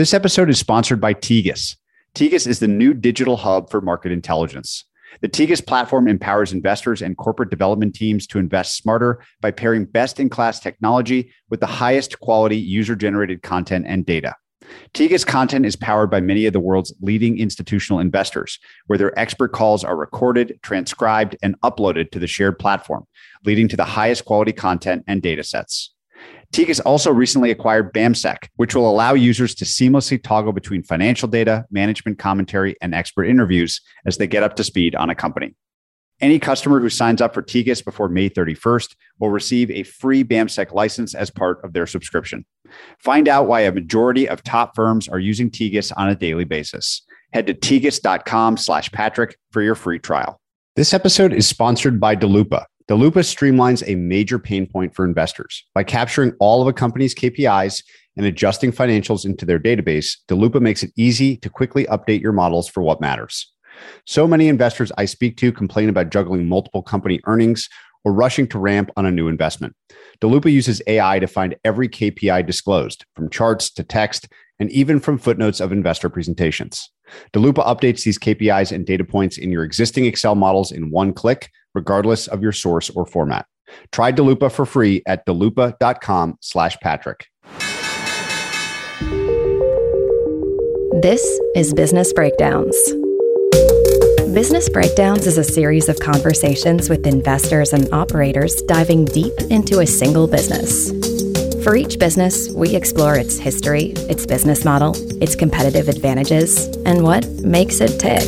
This episode is sponsored by Tegus. Tegus is the new digital hub for market intelligence. The Tegus platform empowers investors and corporate development teams to invest smarter by pairing best-in-class technology with the highest quality user-generated content and data. Tegus content is powered by many of the world's leading institutional investors, where their expert calls are recorded, transcribed, and uploaded to the shared platform, leading to the highest quality content and data sets. Tegus also recently acquired BAMSEC, which will allow users to seamlessly toggle between financial data, management commentary, and expert interviews as they get up to speed on a company. Any customer who signs up for Tegus before May 31st will receive a free BAMSEC license as part of their subscription. Find out why a majority of top firms are using Tegus on a daily basis. Head to tegus.com/Patrick for your free trial. This episode is sponsored by Daloopa. Daloopa streamlines a major pain point for investors. By capturing all of a company's KPIs and adjusting financials into their database, Daloopa makes it easy to quickly update your models for what matters. So many investors I speak to complain about juggling multiple company earnings or rushing to ramp on a new investment. Daloopa uses AI to find every KPI disclosed, from charts to text, and even from footnotes of investor presentations. Daloopa updates these KPIs and data points in your existing Excel models in one click, regardless of your source or format. Try Daloopa for free at daloopa.com/Patrick. This is Business Breakdowns. Business Breakdowns is a series of conversations with investors and operators diving deep into a single business. For each business, we explore its history, its business model, its competitive advantages, and what makes it tick.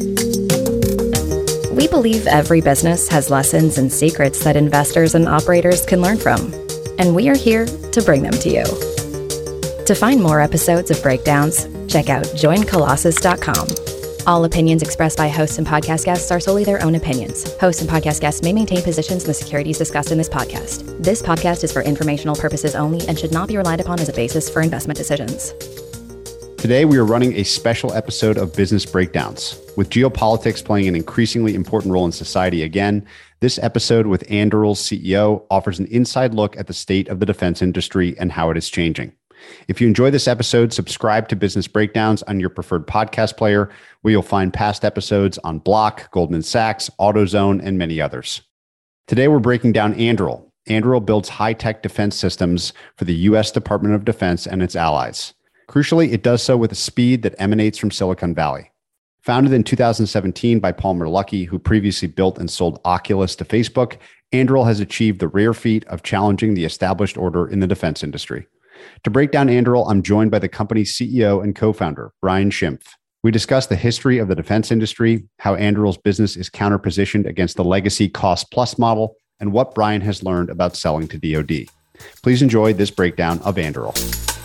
We believe every business has lessons and secrets that investors and operators can learn from, and we are here to bring them to you. To find more episodes of Breakdowns, check out joincolossus.com. All opinions expressed by hosts and podcast guests are solely their own opinions. Hosts and podcast guests may maintain positions in the securities discussed in this podcast. This podcast is for informational purposes only and should not be relied upon as a basis for investment decisions. Today, we are running a special episode of Business Breakdowns. With geopolitics playing an increasingly important role in society again, this episode with Anduril's CEO offers an inside look at the state of the defense industry and how it is changing. If you enjoy this episode, subscribe to Business Breakdowns on your preferred podcast player, where you'll find past episodes on Block, Goldman Sachs, AutoZone, and many others. Today, we're breaking down Anduril. Anduril builds high-tech defense systems for the U.S. Department of Defense and its allies. Crucially, it does so with a speed that emanates from Silicon Valley. Founded in 2017 by Palmer Luckey, who previously built and sold Oculus to Facebook, Anduril has achieved the rare feat of challenging the established order in the defense industry. To break down Anduril, I'm joined by the company's CEO and co-founder, Brian Schimpf. We discuss the history of the defense industry, how Anduril's business is counter-positioned against the legacy cost-plus model, and what Brian has learned about selling to DoD. Please enjoy this breakdown of Anduril.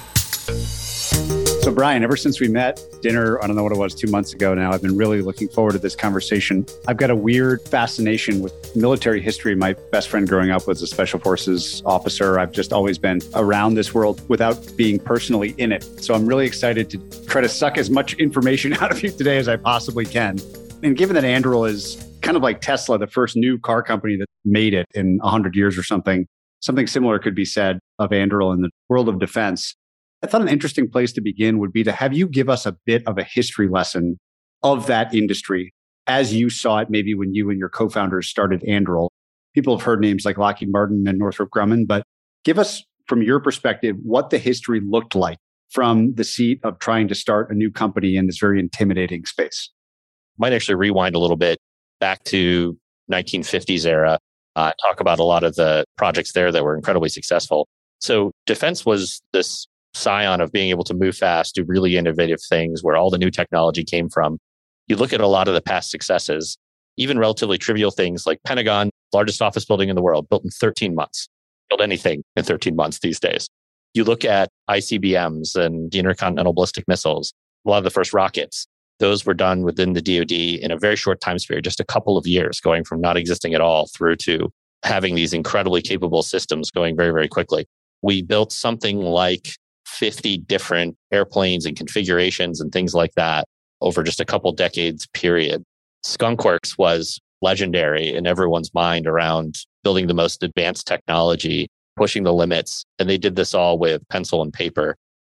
So Brian, ever since we met dinner, I don't know what it was, 2 months ago now, I've been really looking forward to this conversation. I've got a weird fascination with military history. My best friend growing up was a special forces officer. I've just always been around this world without being personally in it. So I'm really excited to try to suck as much information out of you today as I possibly can. And given that Anduril is kind of like Tesla, the first new car company that made it in 100 years or something similar could be said of Anduril in the world of defense. I thought an interesting place to begin would be to have you give us a bit of a history lesson of that industry as you saw it maybe when you and your co-founders started Anduril. People have heard names like Lockheed Martin and Northrop Grumman, but give us, from your perspective, what the history looked like from the seat of trying to start a new company in this very intimidating space. Might actually rewind a little bit back to 1950s era, talk about a lot of the projects there that were incredibly successful. So defense was this scion of being able to move fast, do really innovative things where all the new technology came from. You look at a lot of the past successes, even relatively trivial things like Pentagon, largest office building in the world, built in 13 months. Build anything in 13 months these days. You look at ICBMs and the intercontinental ballistic missiles, a lot of the first rockets, those were done within the DoD in a very short time span, just a couple of years, going from not existing at all through to having these incredibly capable systems going very, very quickly. We built something like 50 different airplanes and configurations and things like that over just a couple decades period. Skunk Works was legendary in everyone's mind around building the most advanced technology, pushing the limits. And they did this all with pencil and paper.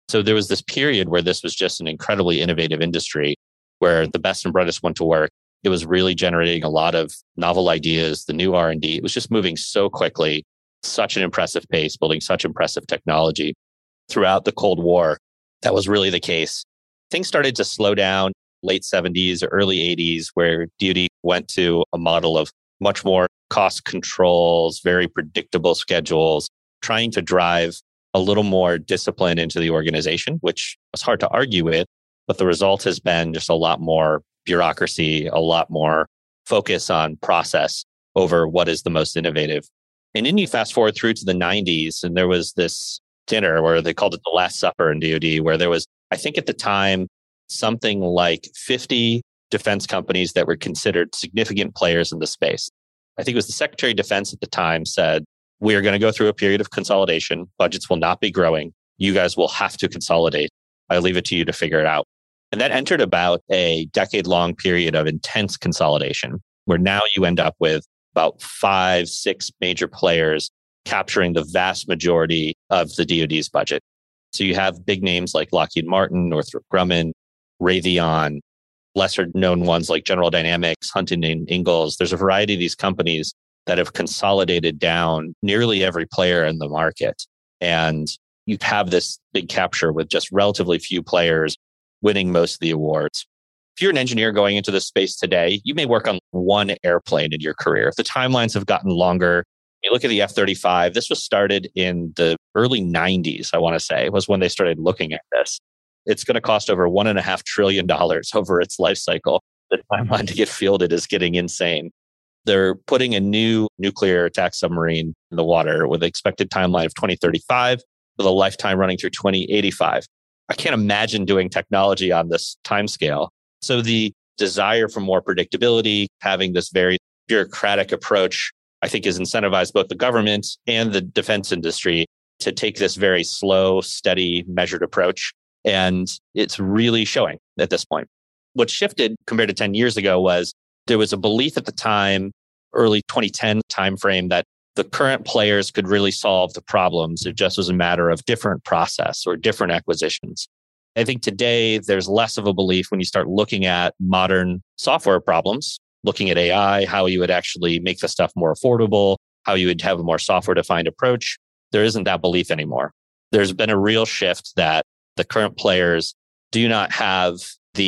So there was this period where this was just an incredibly innovative industry where the best and brightest went to work. It was really generating a lot of novel ideas, the new R&D. It was just moving so quickly, such an impressive pace, building such impressive technology. Throughout the Cold War, that was really the case. Things started to slow down late 70s or early 80s, where DoD went to a model of much more cost controls, very predictable schedules, trying to drive a little more discipline into the organization, which was hard to argue with. But the result has been just a lot more bureaucracy, a lot more focus on process over what is the most innovative. And then you fast forward through to the 90s, and there was this dinner where they called it the Last Supper in DoD, where there was, I think at the time, something like 50 defense companies that were considered significant players in the space. I think it was the Secretary of Defense at the time said, we are going to go through a period of consolidation. Budgets will not be growing. You guys will have to consolidate. I leave it to you to figure it out. And that entered about a decade-long period of intense consolidation, where now you end up with about 5, 6 major players capturing the vast majority of the DoD's budget. So you have big names like Lockheed Martin, Northrop Grumman, Raytheon, lesser known ones like General Dynamics, Huntington Ingalls. There's a variety of these companies that have consolidated down nearly every player in the market. And you have this big capture with just relatively few players winning most of the awards. If you're an engineer going into this space today, you may work on one airplane in your career. If the timelines have gotten longer, you look at the F-35, this was started in the early 90s, I want to say, was when they started looking at this. It's going to cost over $1.5 trillion over its life cycle. The timeline to get fielded is getting insane. They're putting a new nuclear attack submarine in the water with an expected timeline of 2035, with a lifetime running through 2085. I can't imagine doing technology on this timescale. So the desire for more predictability, having this very bureaucratic approach, I think has incentivized both the government and the defense industry to take this very slow, steady, measured approach. And it's really showing at this point. What shifted compared to 10 years ago was there was a belief at the time, early 2010 timeframe, that the current players could really solve the problems. It just was a matter of different process or different acquisitions. I think today there's less of a belief when you start looking at modern software problems, looking at AI, how you would actually make the stuff more affordable, how you would have a more software-defined approach. There isn't that belief anymore. There's been a real shift that the current players do not have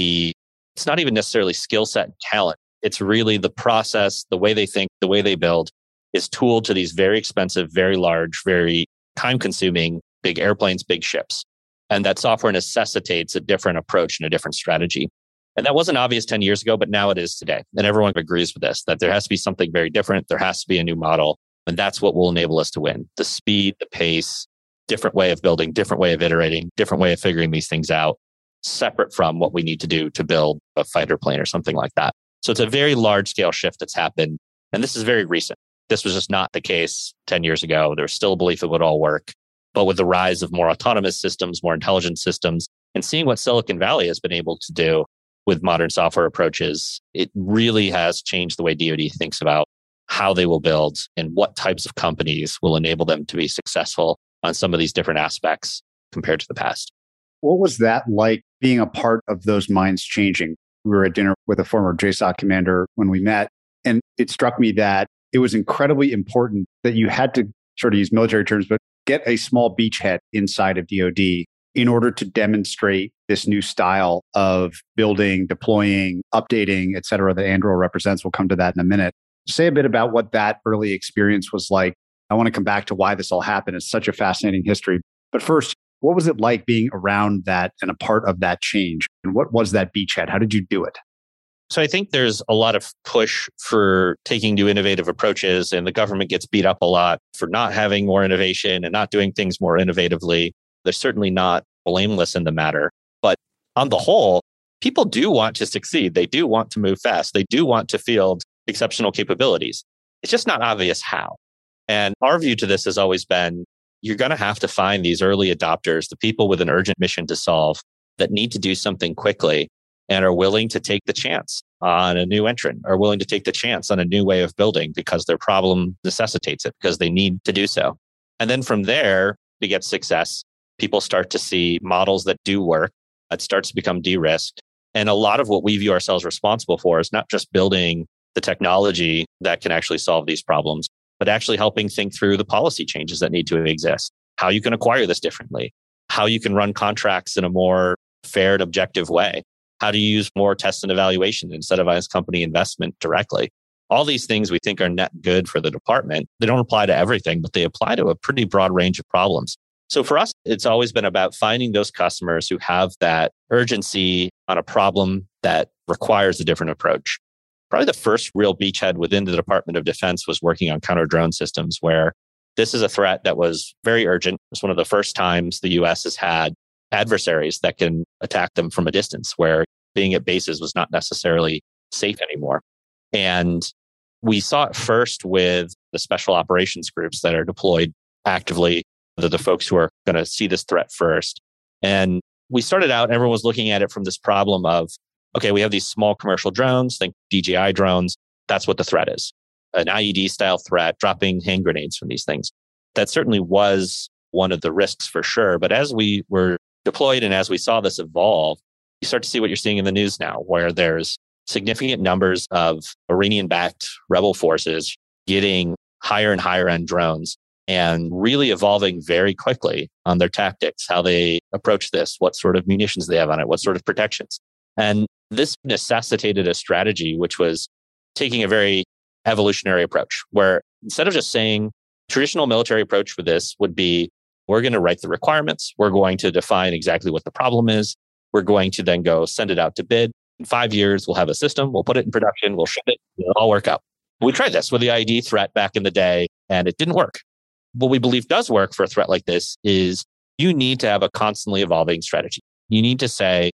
it's not even necessarily skill set and talent. It's really the process, the way they think, the way they build is tooled to these very expensive, very large, very time-consuming, big airplanes, big ships. And that software necessitates a different approach and a different strategy. And that wasn't obvious 10 years ago, but now it is today. And everyone agrees with this, that there has to be something very different. There has to be a new model. And that's what will enable us to win. The speed, the pace, different way of building, different way of iterating, different way of figuring these things out, separate from what we need to do to build a fighter plane or something like that. So it's a very large scale shift that's happened. And this is very recent. This was just not the case 10 years ago. There was still a belief it would all work. But with the rise of more autonomous systems, more intelligent systems, and seeing what Silicon Valley has been able to do with modern software approaches, it really has changed the way DoD thinks about how they will build and what types of companies will enable them to be successful on some of these different aspects compared to the past. What was that like being a part of those minds changing? We were at dinner with a former JSOC commander when we met, and it struck me that it was incredibly important that you had to sort of use military terms, but get a small beachhead inside of DoD in order to demonstrate this new style of building, deploying, updating, et cetera, that Anduril represents. We'll come to that in a minute. Say a bit about what that early experience was like. I want to come back to why this all happened. It's such a fascinating history. But first, what was it like being around that and a part of that change? And what was that beachhead? How did you do it? So I think there's a lot of push for taking new innovative approaches, and the government gets beat up a lot for not having more innovation and not doing things more innovatively. They're certainly not blameless in the matter. But on the whole, people do want to succeed. They do want to move fast. They do want to field exceptional capabilities. It's just not obvious how. And our view to this has always been, you're going to have to find these early adopters, the people with an urgent mission to solve that need to do something quickly and are willing to take the chance on a new entrant, are willing to take the chance on a new way of building because their problem necessitates it, because they need to do so. And then from there, to get success, People start to see models that do work. It starts to become de-risked. And a lot of what we view ourselves responsible for is not just building the technology that can actually solve these problems, but actually helping think through the policy changes that need to exist, how you can acquire this differently, how you can run contracts in a more fair and objective way, how do you use more test and evaluation to incentivize company investment directly. All these things we think are net good for the department. They don't apply to everything, but they apply to a pretty broad range of problems. So for us, it's always been about finding those customers who have that urgency on a problem that requires a different approach. Probably the first real beachhead within the Department of Defense was working on counter-drone systems, where this is a threat that was very urgent. It's one of the first times the US has had adversaries that can attack them from a distance, where being at bases was not necessarily safe anymore. And we saw it first with the special operations groups that are deployed actively. They're the folks who are going to see this threat first. And we started out, everyone was looking at it from this problem of, okay, we have these small commercial drones, think DJI drones. That's what the threat is. An IED style threat, dropping hand grenades from these things. That certainly was one of the risks for sure. But as we were deployed and as we saw this evolve, you start to see what you're seeing in the news now, where there's significant numbers of Iranian-backed rebel forces getting higher and higher end drones and really evolving very quickly on their tactics, how they approach this, what sort of munitions they have on it, what sort of protections. And this necessitated a strategy which was taking a very evolutionary approach, where instead of just saying traditional military approach for this would be, we're going to write the requirements, we're going to define exactly what the problem is, we're going to then go send it out to bid. In 5 years, we'll have a system, we'll put it in production, we'll ship it, it'll all work out. We tried this with the IED threat back in the day, and it didn't work. What we believe does work for a threat like this is you need to have a constantly evolving strategy. You need to say,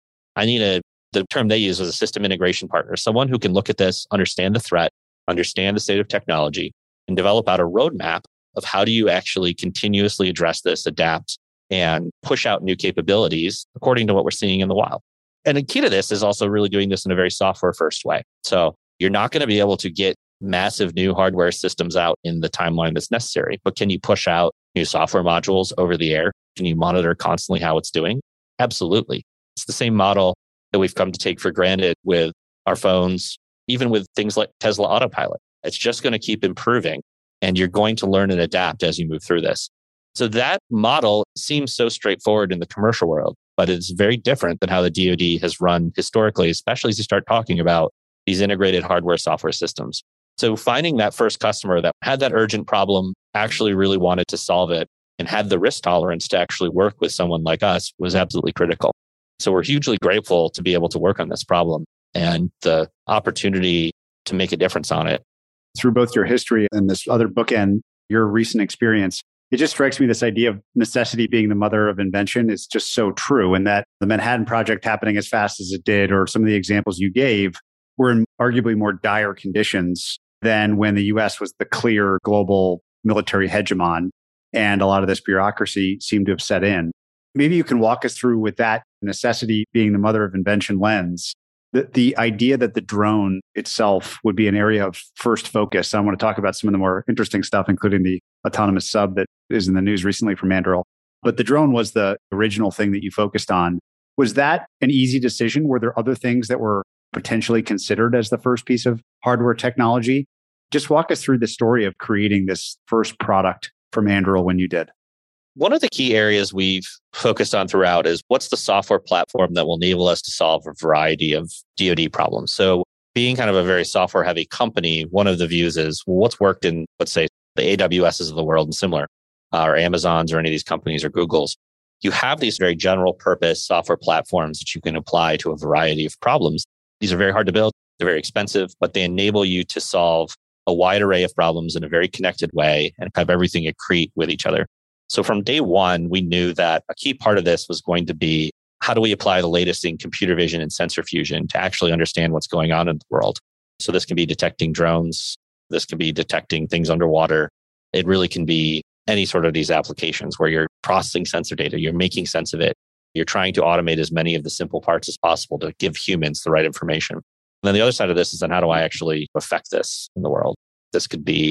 the term they use was a system integration partner, someone who can look at this, understand the threat, understand the state of technology, and develop out a roadmap of how do you actually continuously address this, adapt, and push out new capabilities according to what we're seeing in the wild. And the key to this is also really doing this in a very software first way. So you're not going to be able to get massive new hardware systems out in the timeline that's necessary, but can you push out new software modules over the air? Can you monitor constantly how it's doing? Absolutely. It's the same model that we've come to take for granted with our phones, even with things like Tesla Autopilot. It's just going to keep improving, and you're going to learn and adapt as you move through this. So that model seems so straightforward in the commercial world, but it's very different than how the DoD has run historically, especially as you start talking about these integrated hardware software systems. So finding that first customer that had that urgent problem, actually really wanted to solve it, and had the risk tolerance to actually work with someone like us was absolutely critical. So we're hugely grateful to be able to work on this problem and the opportunity to make a difference on it. Through both your history and this other bookend, your recent experience, it just strikes me this idea of necessity being the mother of invention is just so true. And that the Manhattan Project happening as fast as it did, or some of the examples you gave, were in arguably more dire conditions than when the US was the clear global military hegemon. And a lot of this bureaucracy seemed to have set in. Maybe you can walk us through, with that necessity being the mother of invention lens, the idea that the drone itself would be an area of first focus. I want to talk about some of the more interesting stuff, including the autonomous sub that is in the news recently from Anduril. But the drone was the original thing that you focused on. Was that an easy decision? Were there other things that were potentially considered as the first piece of hardware technology? Just walk us through the story of creating this first product from Anduril when you did. One of the key areas we've focused on throughout is what's the software platform that will enable us to solve a variety of DoD problems. So being kind of a very software heavy company, one of the views is, well, what's worked in, let's say, the AWSs of the world and similar, or Amazons or any of these companies or Googles. You have these very general purpose software platforms that you can apply to a variety of problems. These are very hard to build. They're very expensive, but they enable you to solve a wide array of problems in a very connected way and have everything accrete with each other. So from day one, we knew that a key part of this was going to be, how do we apply the latest in computer vision and sensor fusion to actually understand what's going on in the world? So this can be detecting drones. This can be detecting things underwater. It really can be any sort of these applications where you're processing sensor data, you're making sense of it. You're trying to automate as many of the simple parts as possible to give humans the right information. And then the other side of this is then how do I actually affect this in the world? This could be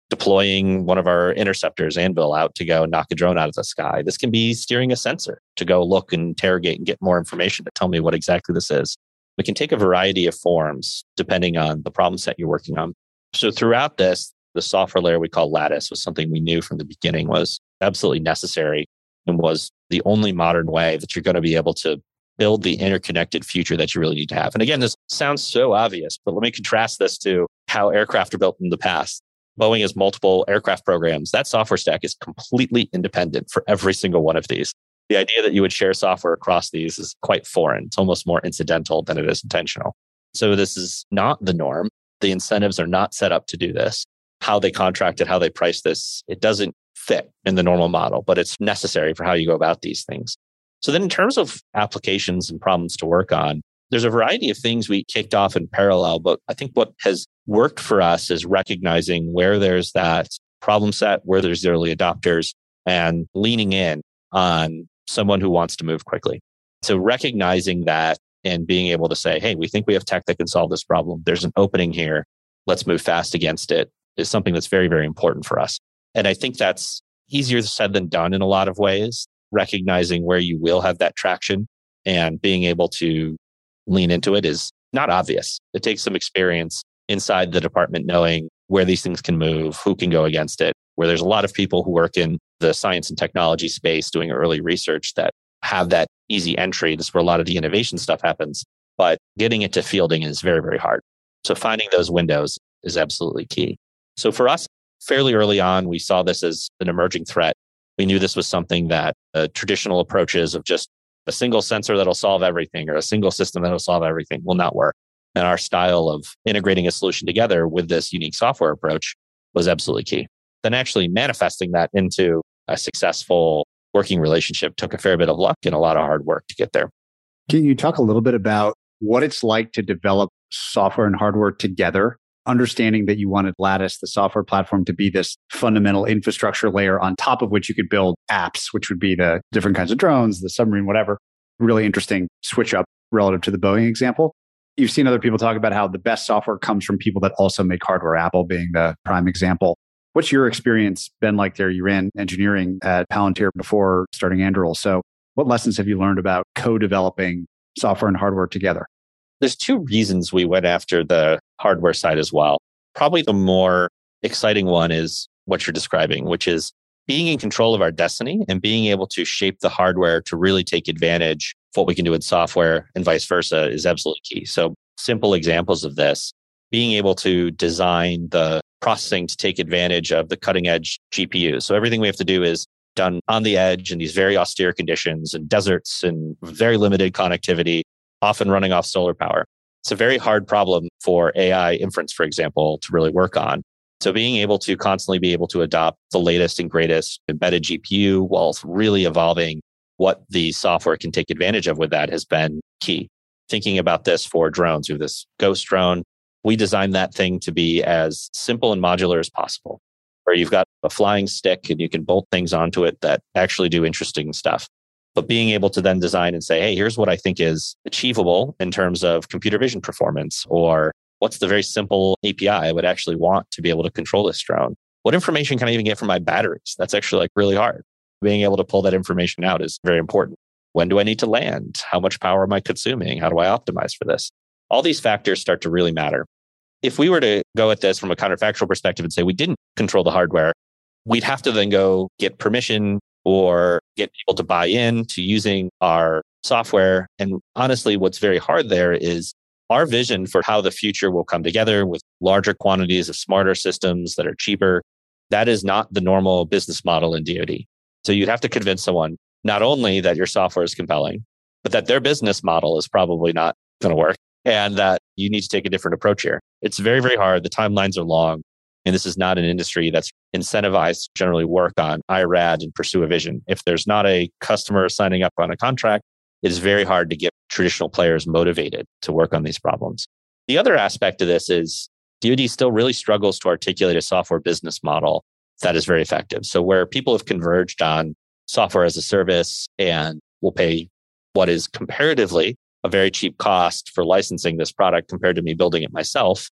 deploying one of our interceptors, Anvil, out to go knock a drone out of the sky. This can be steering a sensor to go look and interrogate and get more information to tell me what exactly this is. It can take a variety of forms depending on the problem set you're working on. So throughout this, the software layer we call Lattice was something we knew from the beginning was absolutely necessary and was the only modern way that you're going to be able to build the interconnected future that you really need to have. And again, this sounds so obvious, but let me contrast this to how aircraft are built in the past. Boeing has multiple aircraft programs. That software stack is completely independent for every single one of these. The idea that you would share software across these is quite foreign. It's almost more incidental than it is intentional. So this is not the norm. The incentives are not set up to do this. How they contract it, how they price this, it doesn't fit in the normal model, but it's necessary for how you go about these things. So then in terms of applications and problems to work on, there's a variety of things we kicked off in parallel, but I think what has worked for us is recognizing where there's that problem set, where there's early adopters, and leaning in on someone who wants to move quickly. So recognizing that and being able to say, hey, we think we have tech that can solve this problem. There's an opening here. Let's move fast against it is something that's very, very important for us. And I think that's easier said than done in a lot of ways, recognizing where you will have that traction and being able to lean into it is not obvious. It takes some experience inside the department, knowing where these things can move, who can go against it, where there's a lot of people who work in the science and technology space doing early research that have that easy entry. This is where a lot of the innovation stuff happens, but getting it to fielding is very, very hard. So finding those windows is absolutely key. So for us, fairly early on, we saw this as an emerging threat. We knew this was something that traditional approaches of just a single sensor that'll solve everything or a single system that'll solve everything will not work. And our style of integrating a solution together with this unique software approach was absolutely key. Then actually manifesting that into a successful working relationship took a fair bit of luck and a lot of hard work to get there. Can you talk a little bit about what it's like to develop software and hardware together, understanding that you wanted Lattice, the software platform, to be this fundamental infrastructure layer on top of which you could build apps, which would be the different kinds of drones, the submarine, whatever. Really interesting switch up relative to the Boeing example. You've seen other people talk about how the best software comes from people that also make hardware, Apple being the prime example. What's your experience been like there? You ran engineering at Palantir before starting Anduril. So what lessons have you learned about co-developing software and hardware together? There's two reasons we went after the hardware side as well. Probably the more exciting one is what you're describing, which is being in control of our destiny and being able to shape the hardware to really take advantage of what we can do with software and vice versa is absolutely key. So simple examples of this, being able to design the processing to take advantage of the cutting edge GPUs. So everything we have to do is done on the edge in these very austere conditions and deserts and very limited connectivity, often running off solar power. It's a very hard problem for AI inference, for example, to really work on. So being able to constantly be able to adopt the latest and greatest embedded GPU while really evolving what the software can take advantage of with that has been key. Thinking about this for drones, we have this Ghost drone. We designed that thing to be as simple and modular as possible, where you've got a flying stick and you can bolt things onto it that actually do interesting stuff. But being able to then design and say, hey, here's what I think is achievable in terms of computer vision performance, or what's the very simple API I would actually want to be able to control this drone? What information can I even get from my batteries? That's actually really hard. Being able to pull that information out is very important. When do I need to land? How much power am I consuming? How do I optimize for this? All these factors start to really matter. If we were to go at this from a counterfactual perspective and say we didn't control the hardware, we'd have to then go get permission or get people to buy in to using our software. And honestly, what's very hard there is our vision for how the future will come together with larger quantities of smarter systems that are cheaper. That is not the normal business model in DoD. So you'd have to convince someone not only that your software is compelling, but that their business model is probably not going to work and that you need to take a different approach here. It's very, very hard. The timelines are long. And this is not an industry that's incentivized to generally work on IRAD and pursue a vision. If there's not a customer signing up on a contract, it is very hard to get traditional players motivated to work on these problems. The other aspect of this is DoD still really struggles to articulate a software business model that is very effective. So where people have converged on software as a service and will pay what is comparatively a very cheap cost for licensing this product compared to me building it myself,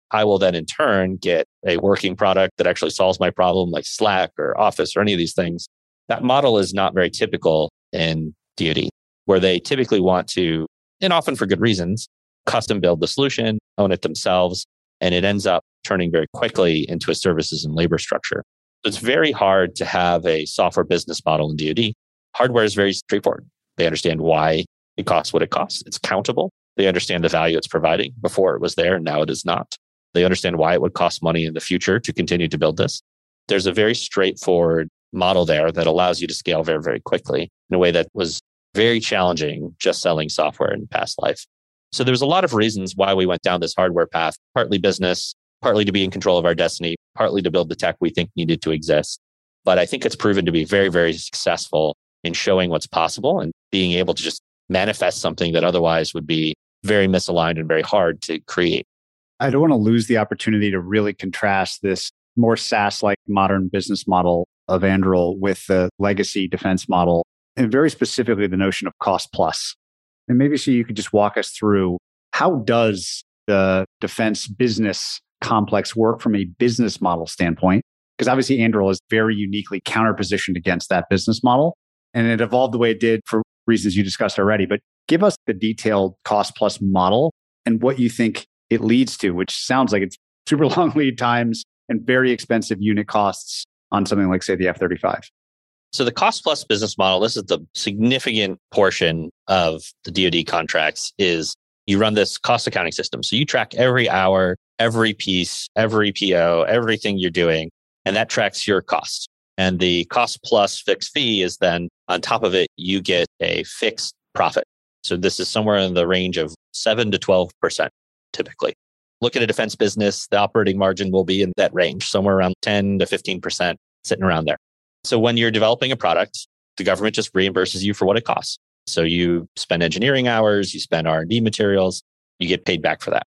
I will then in turn get a working product that actually solves my problem, like Slack or Office or any of these things. That model is not very typical in DoD, where they typically want to, and often for good reasons, custom build the solution, own it themselves, and it ends up turning very quickly into a services and labor structure. So it's very hard to have a software business model in DoD. Hardware is very straightforward. They understand why it costs what it costs. It's countable. They understand the value it's providing. Before it was there, now it is not. They understand why it would cost money in the future to continue to build this. There's a very straightforward model there that allows you to scale very, very quickly in a way that was very challenging just selling software in past life. So there's a lot of reasons why we went down this hardware path, partly business, partly to be in control of our destiny, partly to build the tech we think needed to exist. But I think it's proven to be very, very successful in showing what's possible and being able to just manifest something that otherwise would be very misaligned and very hard to create. I don't want to lose the opportunity to really contrast this more SaaS-like modern business model of Anduril with the legacy defense model, and very specifically the notion of cost plus. And maybe so you could just walk us through, how does the defense business complex work from a business model standpoint? Because obviously Anduril is very uniquely counterpositioned against that business model. And it evolved the way it did for reasons you discussed already. But give us the detailed cost plus model and what you think it leads to, which sounds like it's super long lead times and very expensive unit costs on something like, say, the F-35. So the cost plus business model, this is the significant portion of the DoD contracts, is you run this cost accounting system. So you track every hour, every piece, every PO, everything you're doing, and that tracks your cost. And the cost plus fixed fee is then on top of it, you get a fixed profit. So this is somewhere in the range of 7 to 12%, typically. Look at a defense business, the operating margin will be in that range, somewhere around 10 to 15%, sitting around there. So when you're developing a product, the government just reimburses you for what it costs. So you spend engineering hours, you spend R&D materials, you get paid back for that.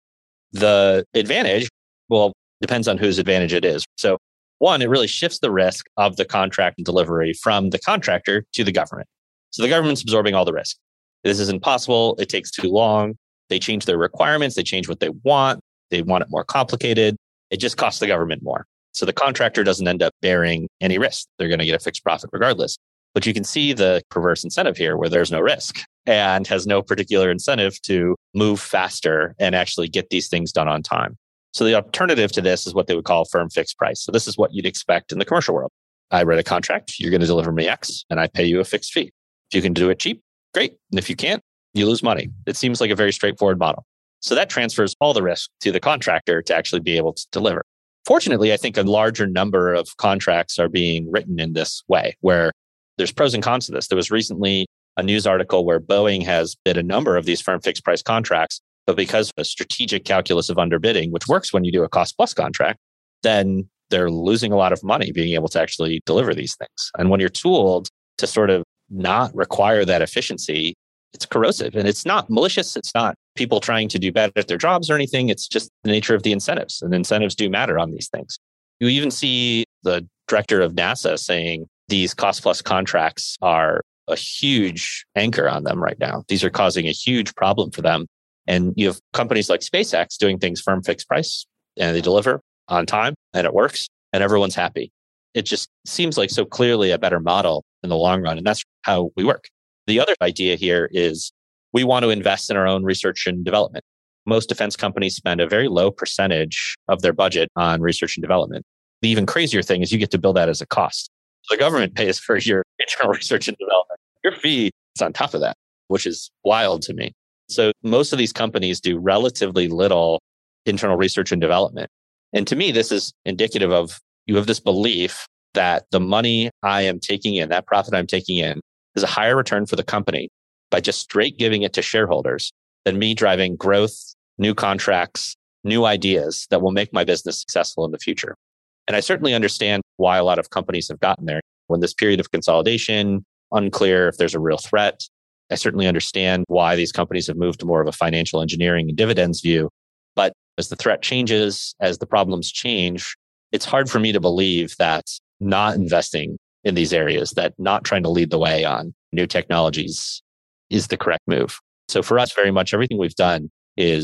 The advantage, well, depends on whose advantage it is. So one, it really shifts the risk of the contract and delivery from the contractor to the government. So the government's absorbing all the risk. This is impossible. It takes too long. They change their requirements. They change what they want. They want it more complicated. It just costs the government more. So the contractor doesn't end up bearing any risk. They're going to get a fixed profit regardless. But you can see the perverse incentive here where there's no risk and has no particular incentive to move faster and actually get these things done on time. So the alternative to this is what they would call firm fixed price. So this is what you'd expect in the commercial world. I read a contract, you're going to deliver me X, and I pay you a fixed fee. If you can do it cheap, great. And if you can't, you lose money. It seems like a very straightforward model. So that transfers all the risk to the contractor to actually be able to deliver. Fortunately, I think a larger number of contracts are being written in this way, where there's pros and cons to this. There was recently a news article where Boeing has bid a number of these firm fixed price contracts, but because of a strategic calculus of underbidding, which works when you do a cost plus contract, then they're losing a lot of money being able to actually deliver these things. And when you're tooled to sort of not require that efficiency, it's corrosive and it's not malicious. It's not people trying to do better at their jobs or anything. It's just the nature of the incentives, and incentives do matter on these things. You even see the director of NASA saying these cost plus contracts are a huge anchor on them right now. These are causing a huge problem for them. And you have companies like SpaceX doing things firm fixed price, and they deliver on time and it works and everyone's happy. It just seems like so clearly a better model in the long run. And that's how we work. The other idea here is we want to invest in our own research and development. Most defense companies spend a very low percentage of their budget on research and development. The even crazier thing is you get to bill that as a cost. So the government pays for your internal research and development. Your fee is on top of that, which is wild to me. So most of these companies do relatively little internal research and development. And to me, this is indicative of you have this belief that the money I am taking in, that profit I'm taking in, is a higher return for the company by just straight giving it to shareholders than me driving growth, new contracts, new ideas that will make my business successful in the future. And I certainly understand why a lot of companies have gotten there. When this period of consolidation, unclear if there's a real threat, I certainly understand why these companies have moved to more of a financial engineering and dividends view. But as the threat changes, as the problems change, it's hard for me to believe that not investing in these areas, that not trying to lead the way on new technologies is the correct move. So for us, very much everything we've done is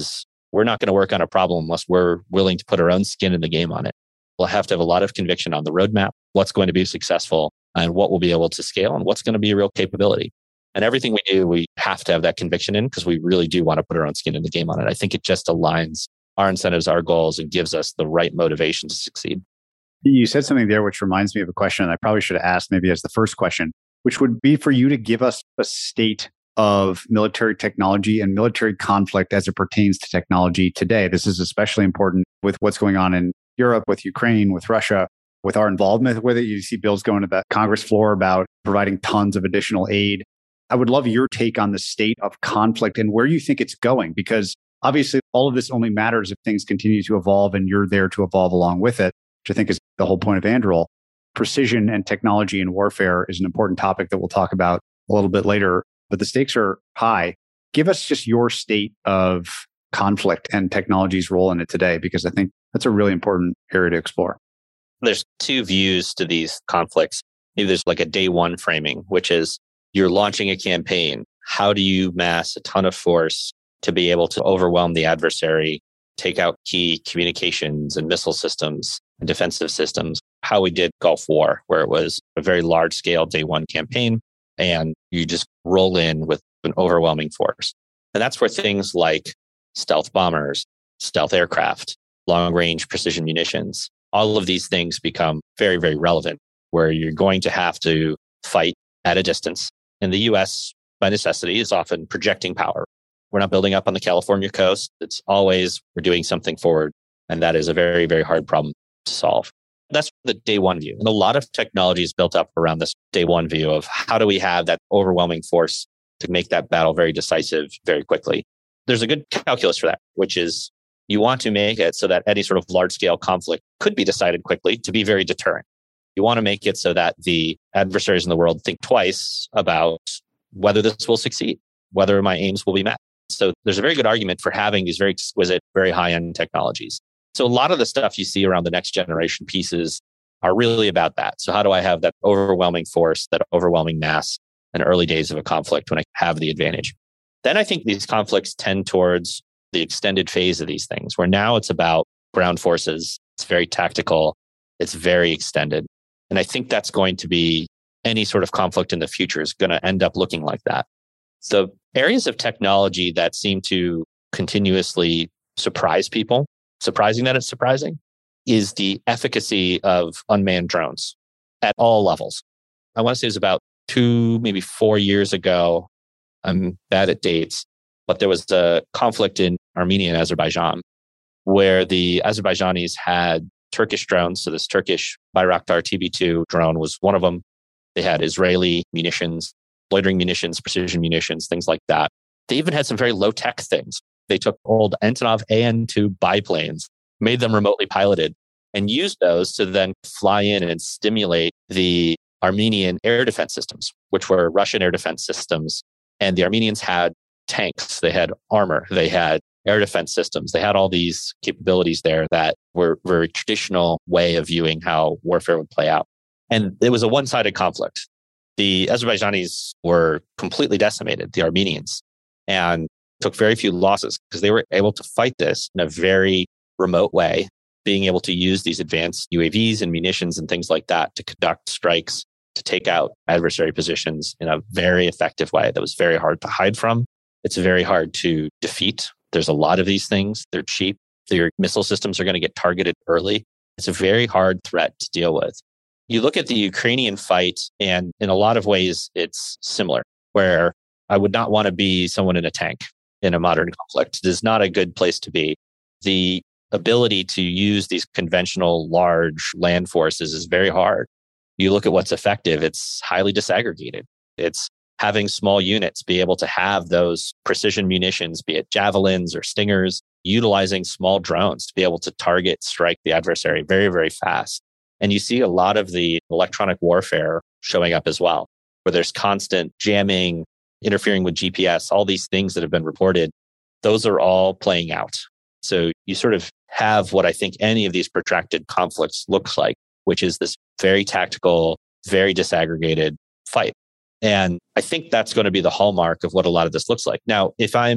we're not going to work on a problem unless we're willing to put our own skin in the game on it. We'll have to have a lot of conviction on the roadmap, what's going to be successful and what we'll be able to scale and what's going to be a real capability. And everything we do, we have to have that conviction in because we really do want to put our own skin in the game on it. I think it just aligns our incentives, our goals, and gives us the right motivation to succeed. You said something there which reminds me of a question I probably should have asked maybe as the first question, which would be for you to give us a state of military technology and military conflict as it pertains to technology today. This is especially important with what's going on in Europe, with Ukraine, with Russia, with our involvement with it. You see bills going to the Congress floor about providing tons of additional aid. I would love your take on the state of conflict and where you think it's going, because obviously all of this only matters if things continue to evolve and you're there to evolve along with it, which I think is the whole point of Anduril. Precision and technology in warfare is an important topic that we'll talk about a little bit later, but the stakes are high. Give us just your state of conflict and technology's role in it today, because I think that's a really important area to explore. There's two views to these conflicts. Maybe there's like a day one framing, which is you're launching a campaign. How do you mass a ton of force to be able to overwhelm the adversary, take out key communications and missile systems and defensive systems? How we did Gulf War, where it was a very large scale day one campaign, and you just roll in with an overwhelming force. And that's where things like stealth bombers, stealth aircraft, long range precision munitions, all of these things become very, very relevant, where you're going to have to fight at a distance. And the US, by necessity, is often projecting power. We're not building up on the California coast. It's always we're doing something forward. And that is a very, very hard problem to solve. That's the day one view. And a lot of technology is built up around this day one view of how do we have that overwhelming force to make that battle very decisive very quickly. There's a good calculus for that, which is you want to make it so that any sort of large scale conflict could be decided quickly to be very deterrent. You want to make it so that the adversaries in the world think twice about whether this will succeed, whether my aims will be met. So there's a very good argument for having these very exquisite, very high-end technologies. So a lot of the stuff you see around the next generation pieces are really about that. So how do I have that overwhelming force, that overwhelming mass in early days of a conflict when I have the advantage? Then I think these conflicts tend towards the extended phase of these things, where now it's about ground forces. It's very tactical. It's very extended. And I think that's going to be any sort of conflict in the future is going to end up looking like that. So areas of technology that seem to continuously surprise people, surprising that it's surprising, is the efficacy of unmanned drones at all levels. I want to say it was about 2, maybe 4 years ago. I'm bad at dates, but there was a conflict in Armenia and Azerbaijan where the Azerbaijanis had Turkish drones. So this Turkish Bayraktar TB2 drone was one of them. They had Israeli munitions, loitering munitions, precision munitions, things like that. They even had some very low-tech things. They took old Antonov AN-2 biplanes, made them remotely piloted, and used those to then fly in and stimulate the Armenian air defense systems, which were Russian air defense systems. And the Armenians had tanks, they had armor, they had air defense systems. They had all these capabilities there that were a very traditional way of viewing how warfare would play out. And it was a one-sided conflict. The Azerbaijanis were completely decimated, the Armenians, and took very few losses because they were able to fight this in a very remote way, being able to use these advanced UAVs and munitions and things like that to conduct strikes, to take out adversary positions in a very effective way that was very hard to hide from. It's very hard to defeat. There's a lot of these things. They're cheap. Their missile systems are going to get targeted early. It's a very hard threat to deal with. You look at the Ukrainian fight, and in a lot of ways, it's similar, where I would not want to be someone in a tank in a modern conflict. It is not a good place to be. The ability to use these conventional large land forces is very hard. You look at what's effective, it's highly disaggregated. It's having small units be able to have those precision munitions, be it javelins or stingers, utilizing small drones to be able to target, strike the adversary very, very fast. And you see a lot of the electronic warfare showing up as well, where there's constant jamming, interfering with GPS, all these things that have been reported. Those are all playing out. So you sort of have what I think any of these protracted conflicts looks like, which is this very tactical, very disaggregated fight. And I think that's going to be the hallmark of what a lot of this looks like. Now, if I'm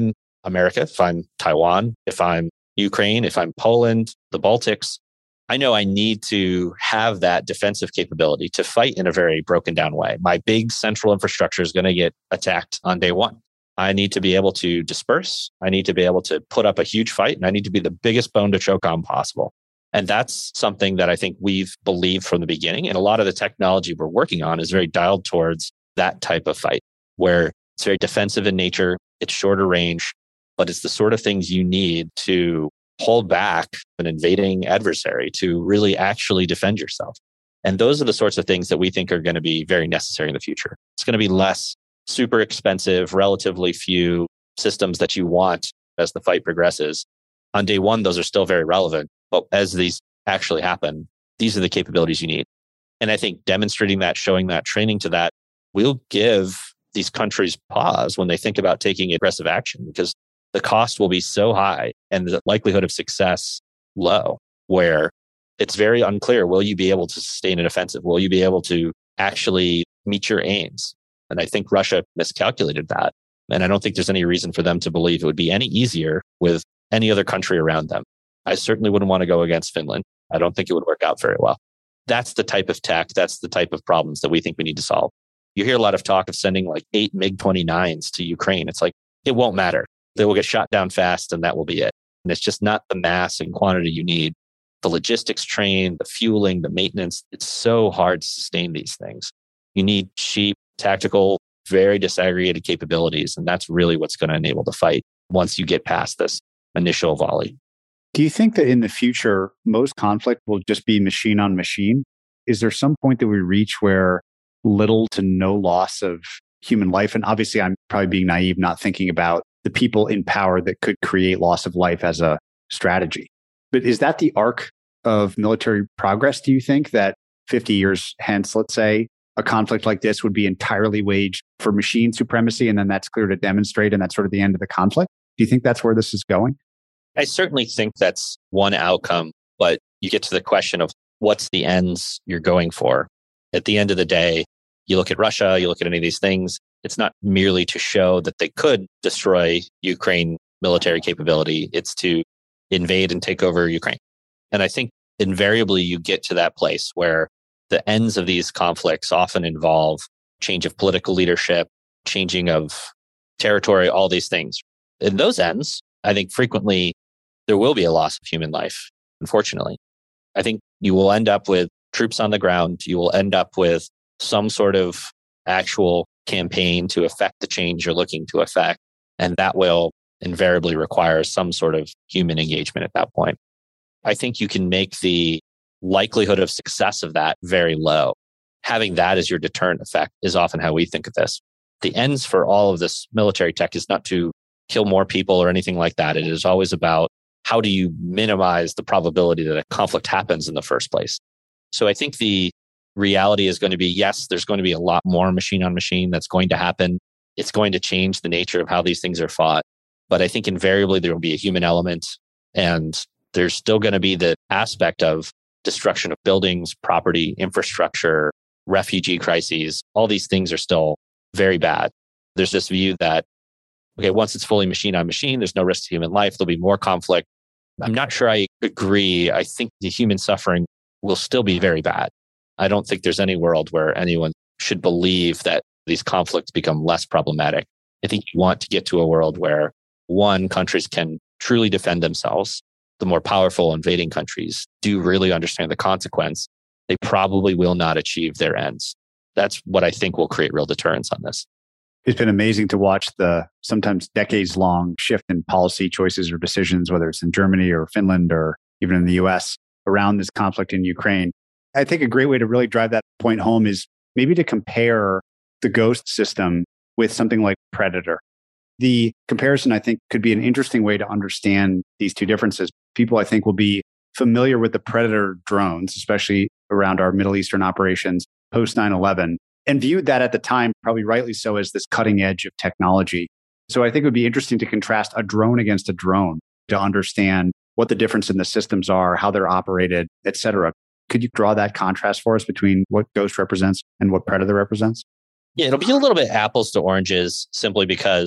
America, if I'm Taiwan, if I'm Ukraine, if I'm Poland, the Baltics, I know I need to have that defensive capability to fight in a very broken down way. My big central infrastructure is going to get attacked on day one. I need to be able to disperse. I need to be able to put up a huge fight, and I need to be the biggest bone to choke on possible. And that's something that I think we've believed from the beginning. And a lot of the technology we're working on is very dialed towards that type of fight, where it's very defensive in nature, it's shorter range, but it's the sort of things you need to hold back an invading adversary to really actually defend yourself. And those are the sorts of things that we think are going to be very necessary in the future. It's going to be less super expensive, relatively few systems that you want as the fight progresses. On day one, those are still very relevant. But as these actually happen, these are the capabilities you need. And I think demonstrating that, showing that, training to that will give these countries pause when they think about taking aggressive action, because the cost will be so high and the likelihood of success low, where it's very unclear, will you be able to sustain an offensive? Will you be able to actually meet your aims? And I think Russia miscalculated that. And I don't think there's any reason for them to believe it would be any easier with any other country around them. I certainly wouldn't want to go against Finland. I don't think it would work out very well. That's the type of tech, that's the type of problems that we think we need to solve. You hear a lot of talk of sending like 8 MiG-29s to Ukraine. It's like, it won't matter. They will get shot down fast and that will be it. And it's just not the mass and quantity you need. The logistics train, the fueling, the maintenance, it's so hard to sustain these things. You need cheap, tactical, very disaggregated capabilities. And that's really what's going to enable the fight once you get past this initial volley. Do you think that in the future, most conflict will just be machine on machine? Is there some point that we reach where little to no loss of human life? And obviously, I'm probably being naive, not thinking about the people in power that could create loss of life as a strategy. But is that the arc of military progress, do you think, that 50 years hence, let's say, a conflict like this would be entirely waged for machine supremacy, and then that's clear to demonstrate, and that's sort of the end of the conflict? Do you think that's where this is going? I certainly think that's one outcome, but you get to the question of what's the ends you're going for. At the end of the day, you look at Russia, you look at any of these things, it's not merely to show that they could destroy Ukraine military capability, it's to invade and take over Ukraine. And I think invariably you get to that place where the ends of these conflicts often involve change of political leadership, changing of territory, all these things. In those ends, I think frequently there will be a loss of human life, unfortunately. I think you will end up with troops on the ground. You will end up with some sort of actual campaign to affect the change you're looking to affect. And that will invariably require some sort of human engagement at that point. I think you can make the likelihood of success of that very low. Having that as your deterrent effect is often how we think of this. The ends for all of this military tech is not to kill more people or anything like that. It is always about how do you minimize the probability that a conflict happens in the first place. So I think the reality is going to be, yes, there's going to be a lot more machine on machine that's going to happen. It's going to change the nature of how these things are fought. But I think invariably there will be a human element, and there's still going to be the aspect of destruction of buildings, property, infrastructure, refugee crises. All these things are still very bad. There's this view that, okay, once it's fully machine on machine, there's no risk to human life. There'll be more conflict. I'm not sure I agree. I think the human suffering will still be very bad. I don't think there's any world where anyone should believe that these conflicts become less problematic. I think you want to get to a world where, one, countries can truly defend themselves. The more powerful invading countries do really understand the consequence. They probably will not achieve their ends. That's what I think will create real deterrence on this. It's been amazing to watch the sometimes decades-long shift in policy choices or decisions, whether it's in Germany or Finland or even in the US, around this conflict in Ukraine. I think a great way to really drive that point home is maybe to compare the Ghost system with something like Predator. The comparison, I think, could be an interesting way to understand these two differences. People, I think, will be familiar with the Predator drones, especially around our Middle Eastern operations post 9/11, and viewed that at the time, probably rightly so, as this cutting edge of technology. So I think it would be interesting to contrast a drone against a drone to understand what the difference in the systems are, how they're operated, et cetera. Could you draw that contrast for us between what Ghost represents and what Predator represents? Yeah, it'll be a little bit apples to oranges simply because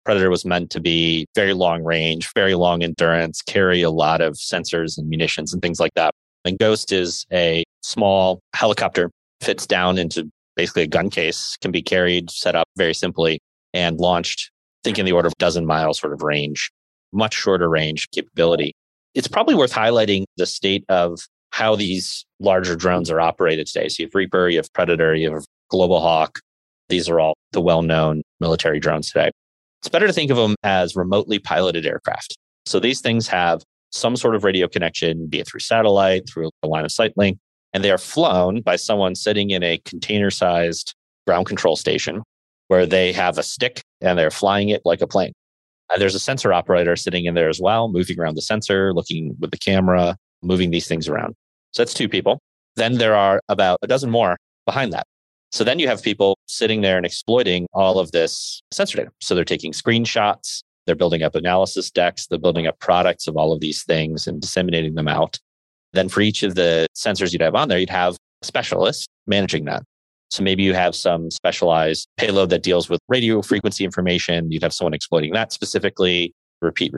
Predator was meant to be very long range, very long endurance, carry a lot of sensors and munitions and things like that. And Ghost is a small helicopter, fits down into basically a gun case, can be carried, set up very simply, and launched, think in the order of a dozen miles sort of range, much shorter range capability. It's probably worth highlighting the state of how these larger drones are operated today. So you have Reaper, you have Predator, you have Global Hawk. These are all the well-known military drones today. It's better to think of them as remotely piloted aircraft. So these things have some sort of radio connection, be it through satellite, through a line of sight link, and they are flown by someone sitting in a container-sized ground control station where they have a stick and they're flying it like a plane. There's a sensor operator sitting in there as well, moving around the sensor, looking with the camera, moving these things around. So that's 2 people. Then there are about a dozen more behind that. So then you have people sitting there and exploiting all of this sensor data. So they're taking screenshots, they're building up analysis decks, they're building up products of all of these things and disseminating them out. Then for each of the sensors you'd have on there, you'd have a specialist managing that. So maybe you have some specialized payload that deals with radio frequency information. You'd have someone exploiting that specifically, repeat.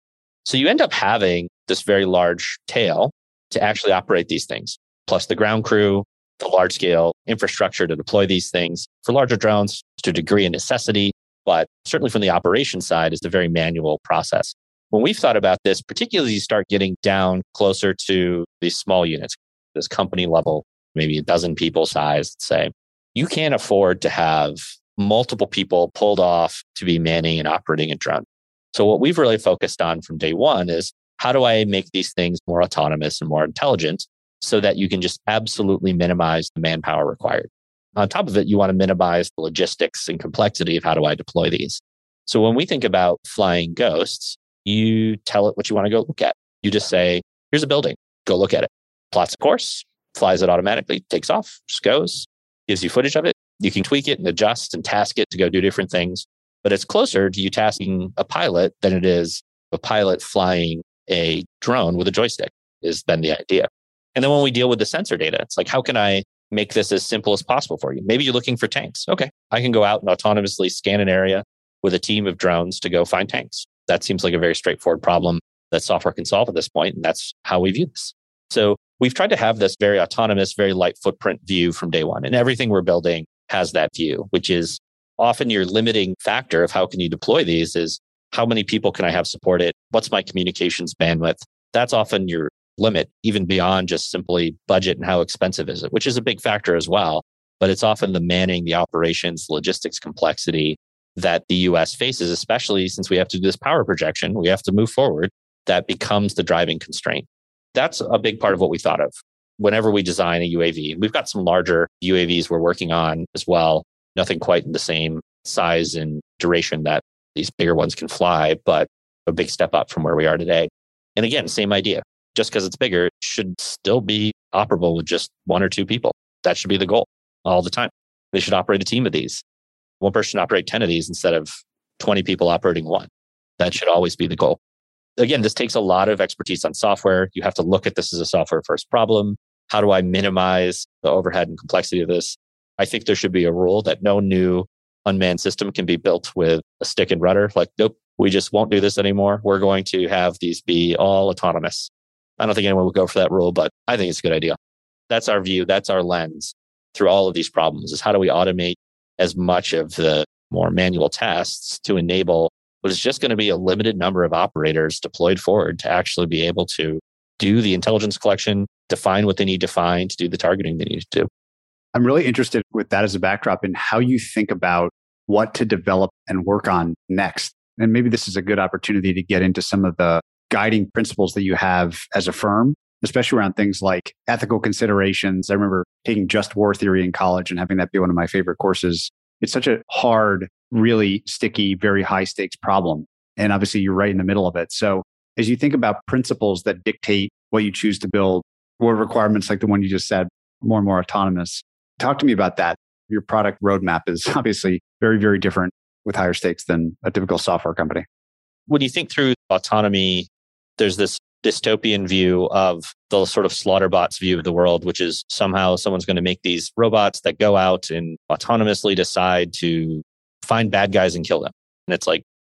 So you end up having this very large tail to actually operate these things, plus the ground crew, the large scale infrastructure to deploy these things. For larger drones, to a degree, a necessity, but certainly from the operation side, it's a very manual process. When we've thought about this, particularly as you start getting down closer to these small units, this company level, maybe a dozen people size, say, you can't afford to have multiple people pulled off to be manning and operating a drone. So what we've really focused on from day one is how do I make these things more autonomous and more intelligent so that you can just absolutely minimize the manpower required. On top of it, you want to minimize the logistics and complexity of how do I deploy these. So when we think about flying Ghosts, you tell it what you want to go look at. You just say, here's a building, go look at it. Plots a course, flies it automatically, takes off, just goes, gives you footage of it. You can tweak it and adjust and task it to go do different things. But it's closer to you tasking a pilot than it is a pilot flying a drone with a joystick, is then the idea. And then when we deal with the sensor data, it's like, how can I make this as simple as possible for you? Maybe you're looking for tanks. Okay, I can go out and autonomously scan an area with a team of drones to go find tanks. That seems like a very straightforward problem that software can solve at this point, and that's how we view this. So we've tried to have this very autonomous, very light footprint view from day one. And everything we're building has that view, which is often your limiting factor of how can you deploy these is how many people can I have support it? What's my communications bandwidth? That's often your limit, even beyond just simply budget and how expensive is it, which is a big factor as well. But it's often the manning, the operations, logistics complexity that the US faces, especially since we have to do this power projection, we have to move forward. That becomes the driving constraint. That's a big part of what we thought of whenever we design a UAV. We've got some larger UAVs we're working on as well. Nothing quite in the same size and duration that these bigger ones can fly, but a big step up from where we are today. And again, same idea. Just because it's bigger, it should still be operable with just 1 or 2 people. That should be the goal all the time. They should operate a team of these. One person operate 10 of these instead of 20 people operating one. That should always be the goal. Again, this takes a lot of expertise on software. You have to look at this as a software first problem. How do I minimize the overhead and complexity of this? I think there should be a rule that no new unmanned system can be built with a stick and rudder. Like, nope, we just won't do this anymore. We're going to have these be all autonomous. I don't think anyone would go for that rule, but I think it's a good idea. That's our view. That's our lens through all of these problems is how do we automate as much of the more manual tasks to enable what is just going to be a limited number of operators deployed forward to actually be able to do the intelligence collection, define what they need to find, to do the targeting they need to do. I'm really interested with that as a backdrop in how you think about what to develop and work on next. And maybe this is a good opportunity to get into some of the guiding principles that you have as a firm, especially around things like ethical considerations. I remember taking just war theory in college and having that be one of my favorite courses. It's such a hard, really sticky, very high stakes problem. And obviously you're right in the middle of it. So as you think about principles that dictate what you choose to build, what requirements like the one you just said, more and more autonomous, talk to me about that. Your product roadmap is obviously very, very different with higher stakes than a typical software company. When you think through autonomy, there's this dystopian view of the sort of slaughterbots view of the world, which is somehow someone's going to make these robots that go out and autonomously decide to find bad guys and kill them. And it's like,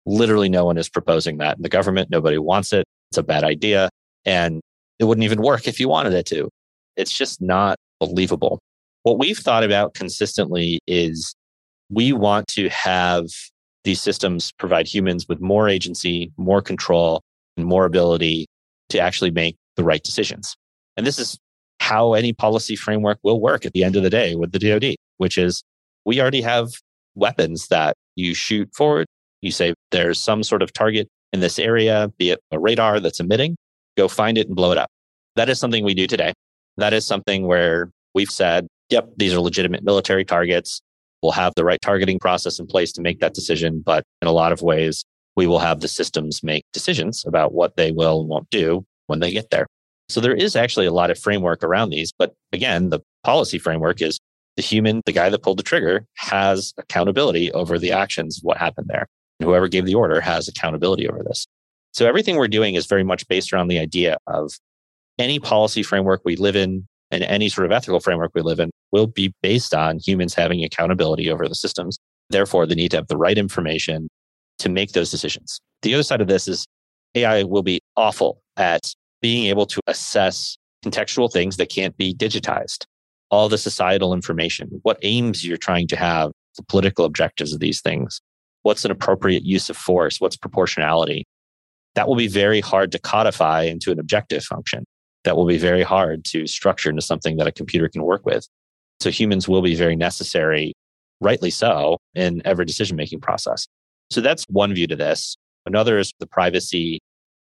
Literally no one is proposing that in the government. Nobody wants it. It's a bad idea. And it wouldn't even work if you wanted it to. It's just not believable. What we've thought about consistently is we want to have these systems provide humans with more agency, more control, and more ability to actually make the right decisions. And this is how any policy framework will work at the end of the day with the DoD, which is we already have weapons that you shoot forward. You say there's some sort of target in this area, be it a radar that's emitting, go find it and blow it up. That is something we do today. That is something where we've said, yep, these are legitimate military targets. We'll have the right targeting process in place to make that decision. But in a lot of ways, we will have the systems make decisions about what they will and won't do when they get there. So there is actually a lot of framework around these. But again, the policy framework is the human, the guy that pulled the trigger, has accountability over the actions of what happened there. And whoever gave the order has accountability over this. So everything we're doing is very much based around the idea of any policy framework we live in and any sort of ethical framework we live in will be based on humans having accountability over the systems. Therefore, they need to have the right information to make those decisions. The other side of this is AI will be awful at being able to assess contextual things that can't be digitized. All the societal information, what aims you're trying to have, the political objectives of these things. What's an appropriate use of force? What's proportionality? That will be very hard to codify into an objective function. That will be very hard to structure into something that a computer can work with. So humans will be very necessary, rightly so, in every decision-making process. So that's one view to this. Another is the privacy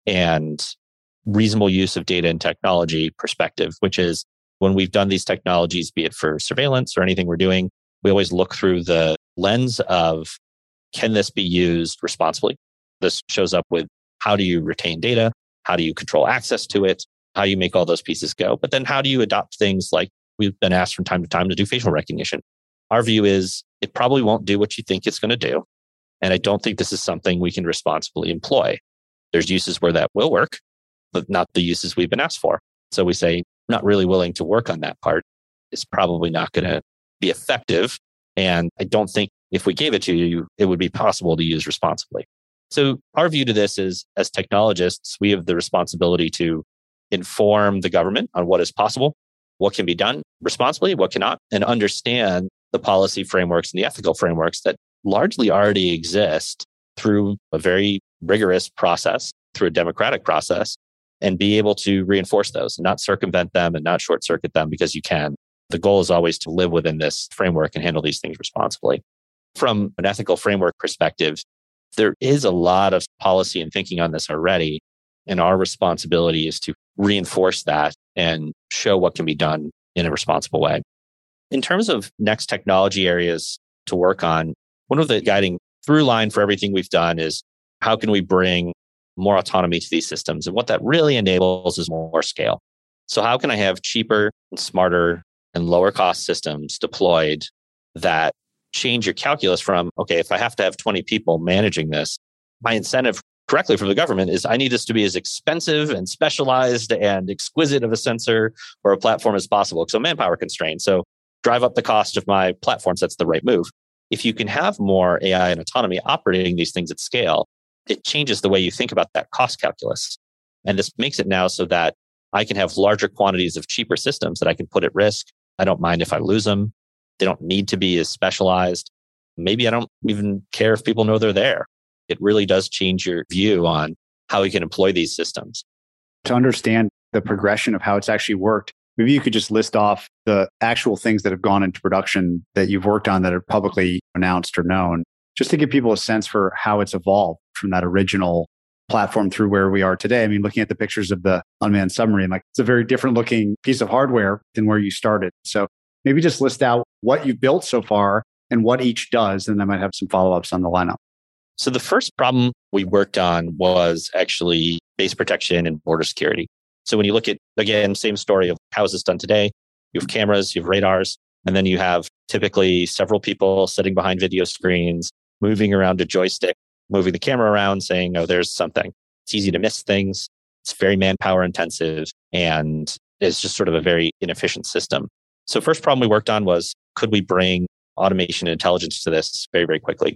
and reasonable use of data and technology perspective, which is when we've done these technologies, be it for surveillance or anything we're doing, we always look through the lens of, can this be used responsibly? This shows up with how do you retain data? How do you control access to it? How do you make all those pieces go? But then how do you adopt things like we've been asked from time to time to do facial recognition? Our view is it probably won't do what you think it's going to do. And I don't think this is something we can responsibly employ. There's uses where that will work, but not the uses we've been asked for. So we say, not really willing to work on that part. It's probably not going to be effective. And I don't think if we gave it to you, it would be possible to use responsibly. So our view to this is, as technologists, we have the responsibility to inform the government on what is possible, what can be done responsibly, what cannot, and understand the policy frameworks and the ethical frameworks that largely already exist through a very rigorous process, through a democratic process, and be able to reinforce those and not circumvent them and not short circuit them because you can. The goal is always to live within this framework and handle these things responsibly. From an ethical framework perspective, there is a lot of policy and thinking on this already. And our responsibility is to reinforce that and show what can be done in a responsible way. In terms of next technology areas to work on, one of the guiding through line for everything we've done is how can we bring more autonomy to these systems? And what that really enables is more scale. So how can I have cheaper and smarter and lower cost systems deployed that change your calculus from, okay, if I have to have 20 people managing this, my incentive correctly from the government is I need this to be as expensive and specialized and exquisite of a sensor or a platform as possible. So manpower constrained. So drive up the cost of my platforms. That's the right move. If you can have more AI and autonomy operating these things at scale, it changes the way you think about that cost calculus. And this makes it now so that I can have larger quantities of cheaper systems that I can put at risk. I don't mind if I lose them. They don't need to be as specialized. Maybe I don't even care if people know they're there. It really does change your view on how you can employ these systems. To understand the progression of how it's actually worked, maybe you could just list off the actual things that have gone into production that you've worked on that are publicly announced or known, just to give people a sense for how it's evolved from that original platform through where we are today. I mean, looking at the pictures of the unmanned submarine, like it's a very different looking piece of hardware than where you started. So maybe just list out what you've built so far and what each does, and I might have some follow-ups on the lineup. So the first problem we worked on was actually base protection and border security. So when you look at, again, same story of how is this done today? You have cameras, you have radars, and then you have typically several people sitting behind video screens, moving around a joystick, moving the camera around saying, oh, there's something. It's easy to miss things. It's very manpower intensive, and it's just sort of a very inefficient system. So first problem we worked on was, could we bring automation and intelligence to this very, very quickly?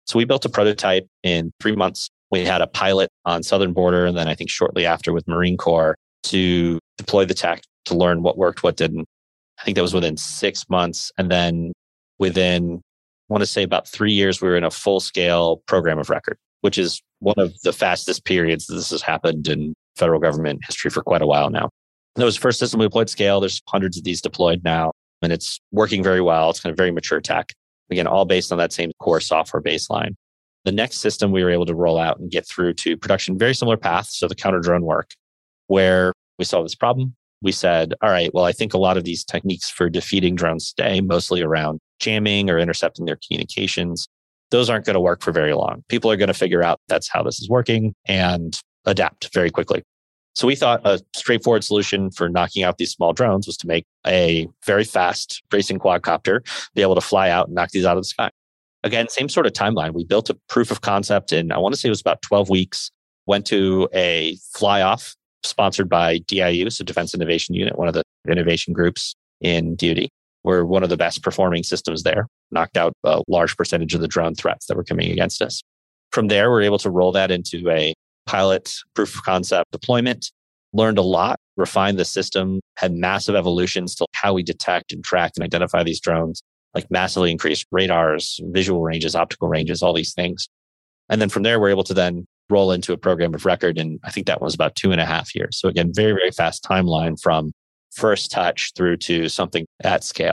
So we built a prototype in 3 months. We had a pilot on southern border, and then I think shortly after with Marine Corps to deploy the tech to learn what worked, what didn't. I think that was within 6 months. And then within, I want to say about 3 years, we were in a full-scale program of record, which is one of the fastest periods this has happened in federal government history for quite a while now. That was the first system we deployed scale. There's hundreds of these deployed now, and it's working very well. It's kind of very mature tech. Again, all based on that same core software baseline. The next system we were able to roll out and get through to production, very similar path. So the counter drone work, where we saw this problem. We said, all right, well, I think a lot of these techniques for defeating drones today, mostly around jamming or intercepting their communications, those aren't going to work for very long. People are going to figure out that's how this is working and adapt very quickly. So we thought a straightforward solution for knocking out these small drones was to make a very fast racing quadcopter, be able to fly out and knock these out of the sky. Again, same sort of timeline. We built a proof of concept in, I want to say it was about 12 weeks, went to a fly-off sponsored by DIU, so Defense Innovation Unit, one of the innovation groups in DoD. We're one of the best performing systems there, knocked out a large percentage of the drone threats that were coming against us. From there, we're able to roll that into a pilot proof of concept deployment, learned a lot, refined the system, had massive evolutions to how we detect and track and identify these drones, like massively increased radars, visual ranges, optical ranges, all these things. And then from there, we're able to then roll into a program of record. And I think that was about 2.5 years. So again, very, very fast timeline from first touch through to something at scale.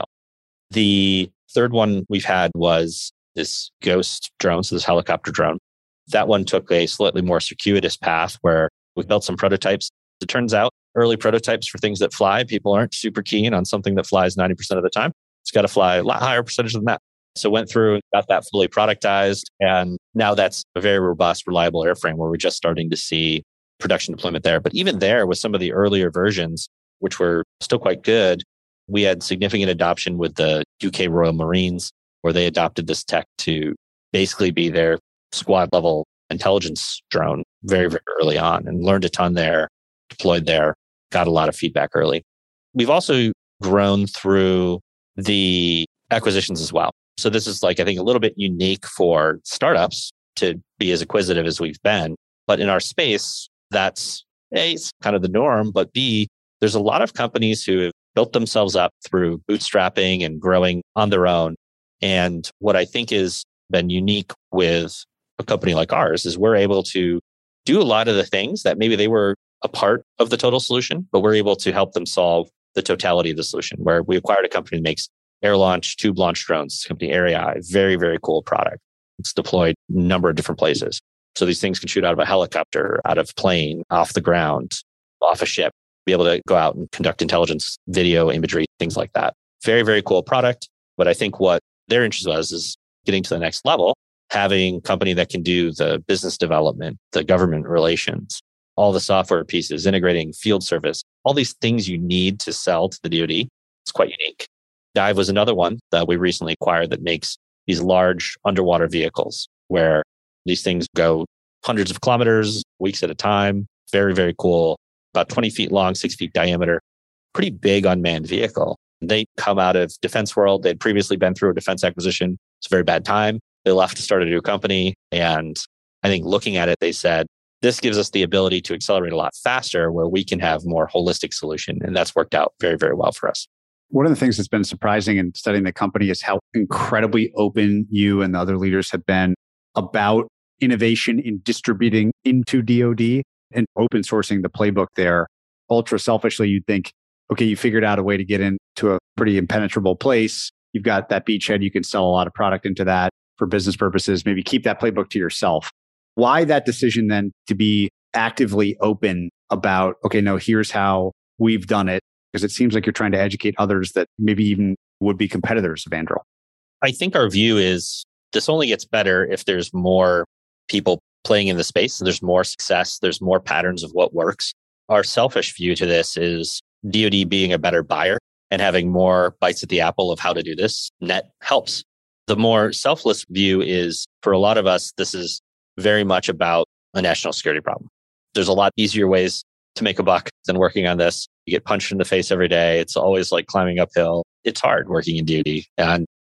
The third one we've had was this Ghost drone, so this helicopter drone. That one took a slightly more circuitous path where we built some prototypes. It turns out early prototypes for things that fly, people aren't super keen on something that flies 90% of the time. It's got to fly a lot higher percentage than that. So went through and got that fully productized. And now that's a very robust, reliable airframe where we're just starting to see production deployment there. But even there with some of the earlier versions, which were still quite good, we had significant adoption with the UK Royal Marines, where they adopted this tech to basically be their squad level intelligence drone very, very early on and learned a ton there, deployed there, got a lot of feedback early. We've also grown through the acquisitions as well. So this is like, I think, a little bit unique for startups to be as acquisitive as we've been. But in our space, that's A, it's kind of the norm, but B, there's a lot of companies who have built themselves up through bootstrapping and growing on their own. And what I think has been unique with a company like ours is we're able to do a lot of the things that maybe they were a part of the total solution, but we're able to help them solve the totality of the solution, where we acquired a company that makes air launch, tube launch drones. It's company AirEye, very, very cool product. It's deployed a number of different places. So these things can shoot out of a helicopter, out of plane, off the ground, off a ship, be able to go out and conduct intelligence, video, imagery, things like that. Very, very cool product. But I think what their interest was is getting to the next level, having a company that can do the business development, the government relations, all the software pieces, integrating field service, all these things you need to sell to the DoD. It's quite unique. Dive was another one that we recently acquired that makes these large underwater vehicles where these things go hundreds of kilometers, weeks at a time. Very, very cool. About 20 feet long, 6 feet diameter. Pretty big unmanned vehicle. They come out of defense world. They'd previously been through a defense acquisition. It's a very bad time. They left to start a new company. And I think looking at it, they said, this gives us the ability to accelerate a lot faster where we can have more holistic solution. And that's worked out very, very well for us. One of the things that's been surprising in studying the company is how incredibly open you and the other leaders have been about innovation in distributing into DoD and open sourcing the playbook there. Ultra selfishly, you'd think, okay, you figured out a way to get into a pretty impenetrable place. You've got that beachhead. You can sell a lot of product into that for business purposes. Maybe keep that playbook to yourself. Why that decision then to be actively open about, okay, no, here's how we've done it? Because it seems like you're trying to educate others that maybe even would be competitors of Anduril. I think our view is this only gets better if there's more people playing in the space. So there's more success. There's more patterns of what works. Our selfish view to this is DoD being a better buyer and having more bites at the apple of how to do this net helps. The more selfless view is for a lot of us, this is very much about a national security problem. There's a lot easier ways to make a buck than working on this. You get punched in the face every day. It's always like climbing uphill. It's hard working in DoD. And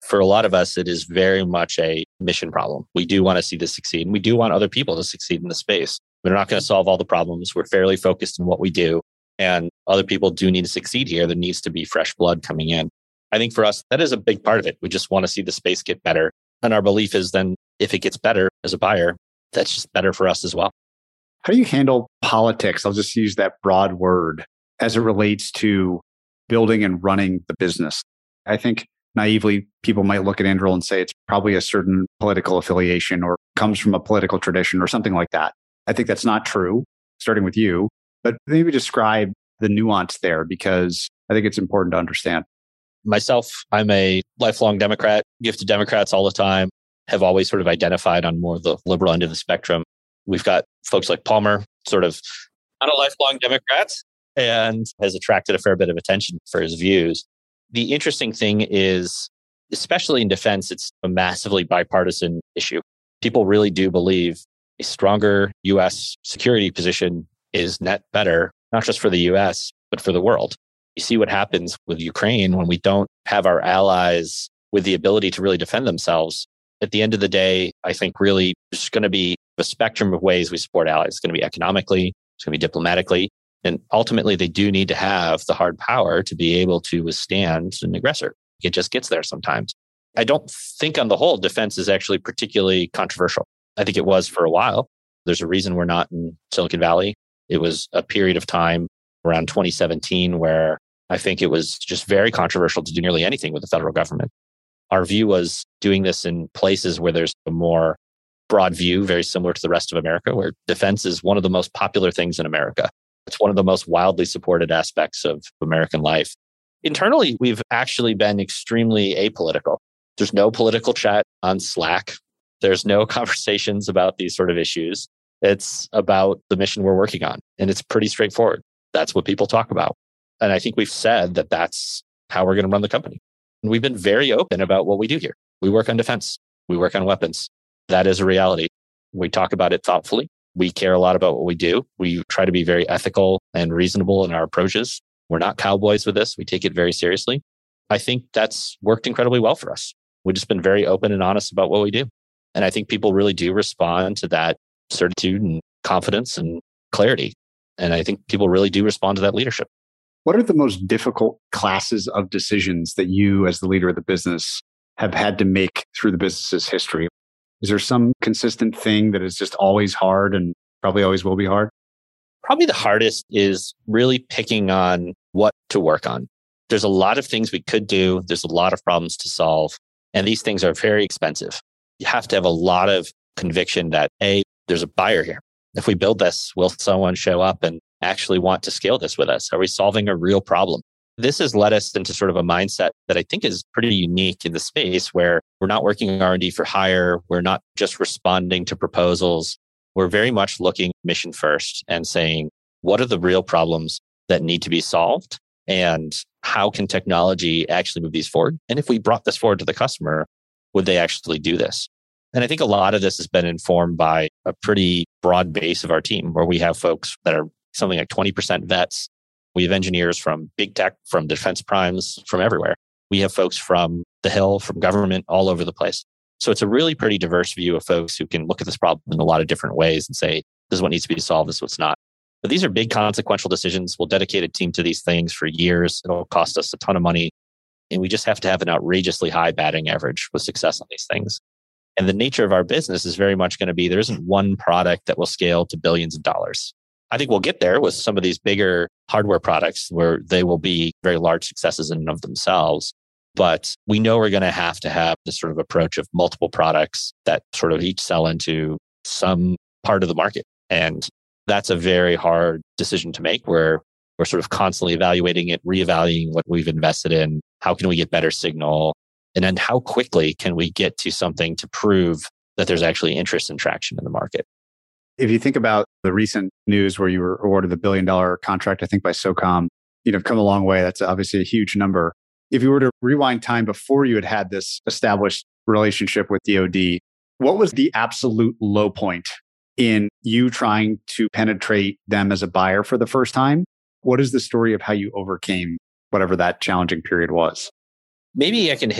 For a lot of us, it is very much a mission problem. We do want to see this succeed, and we do want other people to succeed in the space. We're not going to solve all the problems. We're fairly focused on what we do, and other people do need to succeed here. There needs to be fresh blood coming in. I think for us, that is a big part of it. We just want to see the space get better. And our belief is then if it gets better as a buyer, that's just better for us as well. How do you handle politics? I'll just use that broad word as it relates to building and running the business. I think naively, people might look at Anduril and say it's probably a certain political affiliation or comes from a political tradition or something like that. I think that's not true, starting with you, but maybe describe the nuance there because I think it's important to understand. Myself, I'm a lifelong Democrat, give to Democrats all the time, have always sort of identified on more of the liberal end of the spectrum. We've got folks like Palmer, sort of not a lifelong Democrat, and has attracted a fair bit of attention for his views. The interesting thing is, especially in defense, it's a massively bipartisan issue. People really do believe a stronger U.S. security position is net better, not just for the U.S., but for the world. You see what happens with Ukraine when we don't have our allies with the ability to really defend themselves. At the end of the day, I think really there's going to be a spectrum of ways we support allies. It's going to be economically, it's going to be diplomatically, and ultimately they do need to have the hard power to be able to withstand an aggressor. It just gets there sometimes. I don't think on the whole, defense is actually particularly controversial. I think it was for a while. There's a reason we're not in Silicon Valley. It was a period of time around 2017 where I think it was just very controversial to do nearly anything with the federal government. Our view was doing this in places where there's a more broad view, very similar to the rest of America, where defense is one of the most popular things in America. It's one of the most wildly supported aspects of American life. Internally, we've actually been extremely apolitical. There's no political chat on Slack. There's no conversations about these sort of issues. It's about the mission we're working on. And it's pretty straightforward. That's what people talk about. And I think we've said that that's how we're going to run the company. And we've been very open about what we do here. We work on defense. We work on weapons. That is a reality. We talk about it thoughtfully. We care a lot about what we do. We try to be very ethical and reasonable in our approaches. We're not cowboys with this. We take it very seriously. I think that's worked incredibly well for us. We've just been very open and honest about what we do. And I think people really do respond to that certitude and confidence and clarity. And I think people really do respond to that leadership. What are the most difficult classes of decisions that you, as the leader of the business, have had to make through the business's history? Is there some consistent thing that is just always hard and probably always will be hard? Probably the hardest is really picking on what to work on. There's a lot of things we could do. There's a lot of problems to solve. And these things are very expensive. You have to have a lot of conviction that, A, there's a buyer here. If we build this, will someone show up and actually want to scale this with us? Are we solving a real problem? This has led us into sort of a mindset that I think is pretty unique in the space where we're not working on R&D for hire. We're not just responding to proposals. We're very much looking mission first and saying, what are the real problems that need to be solved? And how can technology actually move these forward? And if we brought this forward to the customer, would they actually do this? And I think a lot of this has been informed by a pretty broad base of our team, where we have folks that are something like 20% vets. We have engineers from big tech, from defense primes, from everywhere. We have folks from the Hill, from government, all over the place. So it's a really pretty diverse view of folks who can look at this problem in a lot of different ways and say, this is what needs to be solved, this is what's not. But these are big consequential decisions. We'll dedicate a team to these things for years. It'll cost us a ton of money. And we just have to have an outrageously high batting average with success on these things. And the nature of our business is very much going to be, there isn't one product that will scale to billions of dollars. I think we'll get there with some of these bigger hardware products where they will be very large successes in and of themselves. But we know we're going to have this sort of approach of multiple products that sort of each sell into some part of the market. And that's a very hard decision to make, where we're sort of constantly evaluating it, reevaluating what we've invested in. How can we get better signal? And then how quickly can we get to something to prove that there's actually interest and traction in the market? If you think about the recent news where you were awarded the $1 billion contract, I think by SOCOM, you've come a long way. That's obviously a huge number. If you were to rewind time before you had this established relationship with DoD, what was the absolute low point in you trying to penetrate them as a buyer for the first time? What is the story of how you overcame whatever that challenging period was? Maybe I can hit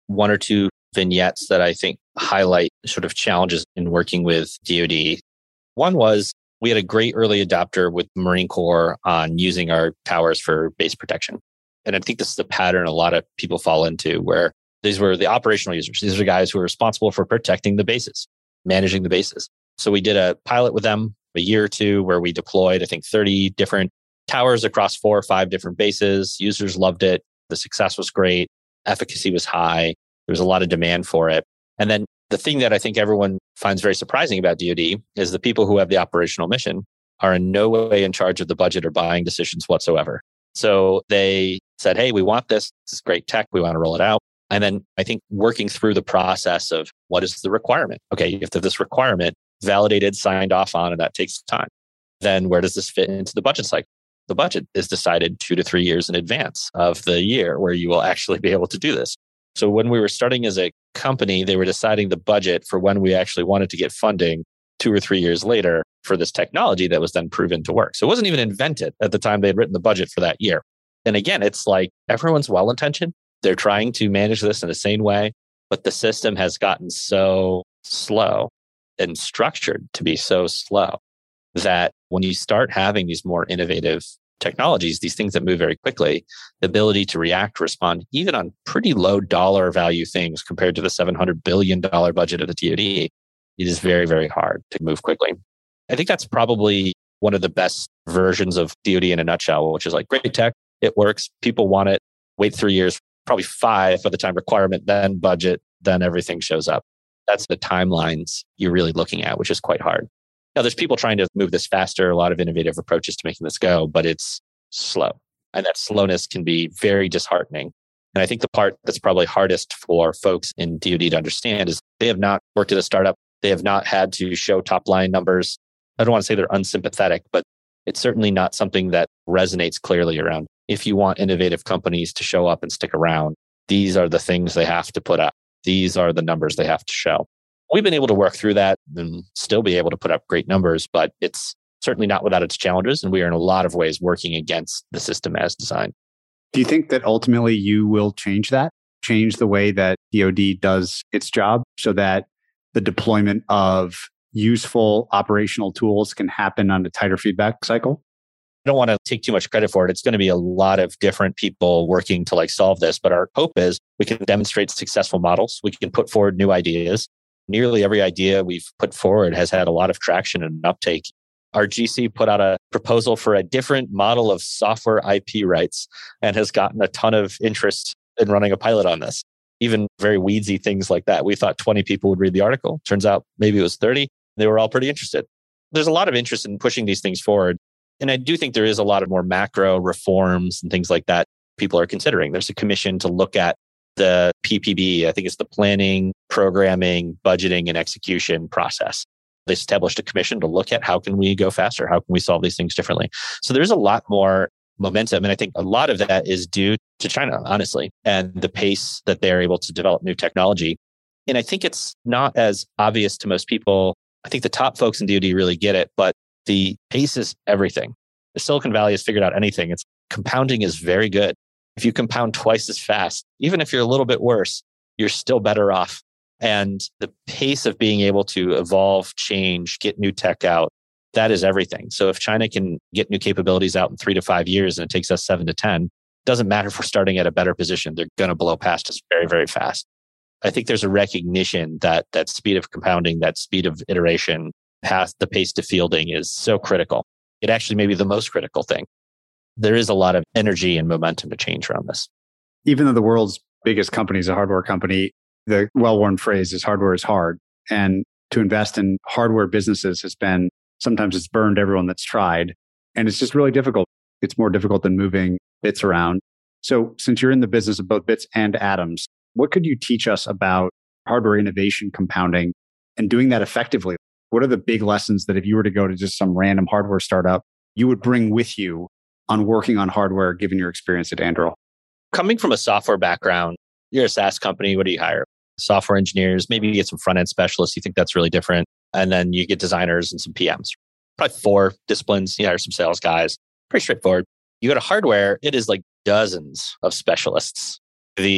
one or two vignettes that I think highlight sort of challenges in working with DoD. One was we had a great early adopter with Marine Corps on using our towers for base protection. And I think this is the pattern a lot of people fall into, where these were the operational users. These are guys who are responsible for protecting the bases, managing the bases. So we did a pilot with them a year or two where we deployed, I think, 30 different towers across 4 or 5 different bases. Users loved it. The success was great. Efficacy was high. There was a lot of demand for it. And then the thing that I think everyone finds very surprising about DoD is the people who have the operational mission are in no way in charge of the budget or buying decisions whatsoever. So they said, hey, we want this. This is great tech. We want to roll it out. And then I think working through the process of what is the requirement? Okay, you have to have this requirement validated, signed off on, and that takes time. Then where does this fit into the budget cycle? The budget is decided 2 to 3 years in advance of the year where you will actually be able to do this. So when we were starting as a company, they were deciding the budget for when we actually wanted to get funding 2 or 3 years later for this technology that was then proven to work. So it wasn't even invented at the time they had written the budget for that year. And again, it's like everyone's well-intentioned. They're trying to manage this in a sane way, but the system has gotten so slow and structured to be so slow that when you start having these more innovative technologies, these things that move very quickly, the ability to react, respond, even on pretty low dollar value things compared to the $700 billion budget of the DoD, it is very, very hard to move quickly. I think that's probably one of the best versions of DoD in a nutshell, which is like great tech, it works, people want it, wait 3 years, probably 5 by the time requirement, then budget, then everything shows up. That's the timelines you're really looking at, which is quite hard. Now, there's people trying to move this faster, a lot of innovative approaches to making this go, but it's slow. And that slowness can be very disheartening. And I think the part that's probably hardest for folks in DoD to understand is they have not worked at a startup. They have not had to show top line numbers. I don't want to say they're unsympathetic, but it's certainly not something that resonates clearly around. If you want innovative companies to show up and stick around, these are the things they have to put up. These are the numbers they have to show. We've been able to work through that and still be able to put up great numbers, but it's certainly not without its challenges. And we are in a lot of ways working against the system as designed. Do you think that ultimately you will change that? Change the way that DoD does its job so that the deployment of useful operational tools can happen on a tighter feedback cycle? I don't want to take too much credit for it. It's going to be a lot of different people working to solve this. But our hope is we can demonstrate successful models. We can put forward new ideas. Nearly every idea we've put forward has had a lot of traction and uptake. Our GC put out a proposal for a different model of software IP rights and has gotten a ton of interest in running a pilot on this. Even very weedsy things like that. We thought 20 people would read the article. Turns out maybe it was 30. They were all pretty interested. There's a lot of interest in pushing these things forward. And I do think there is a lot of more macro reforms and things like that people are considering. There's a commission to look at the PPB. I think it's the planning, programming, budgeting, and execution process. They established a commission to look at how can we go faster? How can we solve these things differently? So there's a lot more momentum. And I think a lot of that is due to China, honestly, and the pace that they're able to develop new technology. And I think it's not as obvious to most people. I think the top folks in DoD really get it, but the pace is everything. If Silicon Valley has figured out anything, it's compounding is very good. If you compound twice as fast, even if you're a little bit worse, you're still better off. And the pace of being able to evolve, change, get new tech out, that is everything. So if China can get new capabilities out in 3 to 5 years and it takes us 7 to 10, doesn't matter if we're starting at a better position. They're going to blow past us very, very fast. I think there's a recognition that that speed of compounding, that speed of iteration past the pace to fielding is so critical. It actually may be the most critical thing. There is a lot of energy and momentum to change around this. Even though the world's biggest company is a hardware company, the well-worn phrase is hardware is hard. And to invest in hardware businesses has been, sometimes it's burned everyone that's tried. And it's just really difficult. It's more difficult than moving bits around. So since you're in the business of both bits and atoms, what could you teach us about hardware innovation compounding and doing that effectively? What are the big lessons that if you were to go to just some random hardware startup, you would bring with you on working on hardware, given your experience at Anduril? Coming from a software background, you're a SaaS company. What do you hire? Software engineers, maybe you get some front-end specialists. You think that's really different. And then you get designers and some PMs. Probably 4 disciplines. You hire some sales guys. Pretty straightforward. You go to hardware, it is like dozens of specialists. The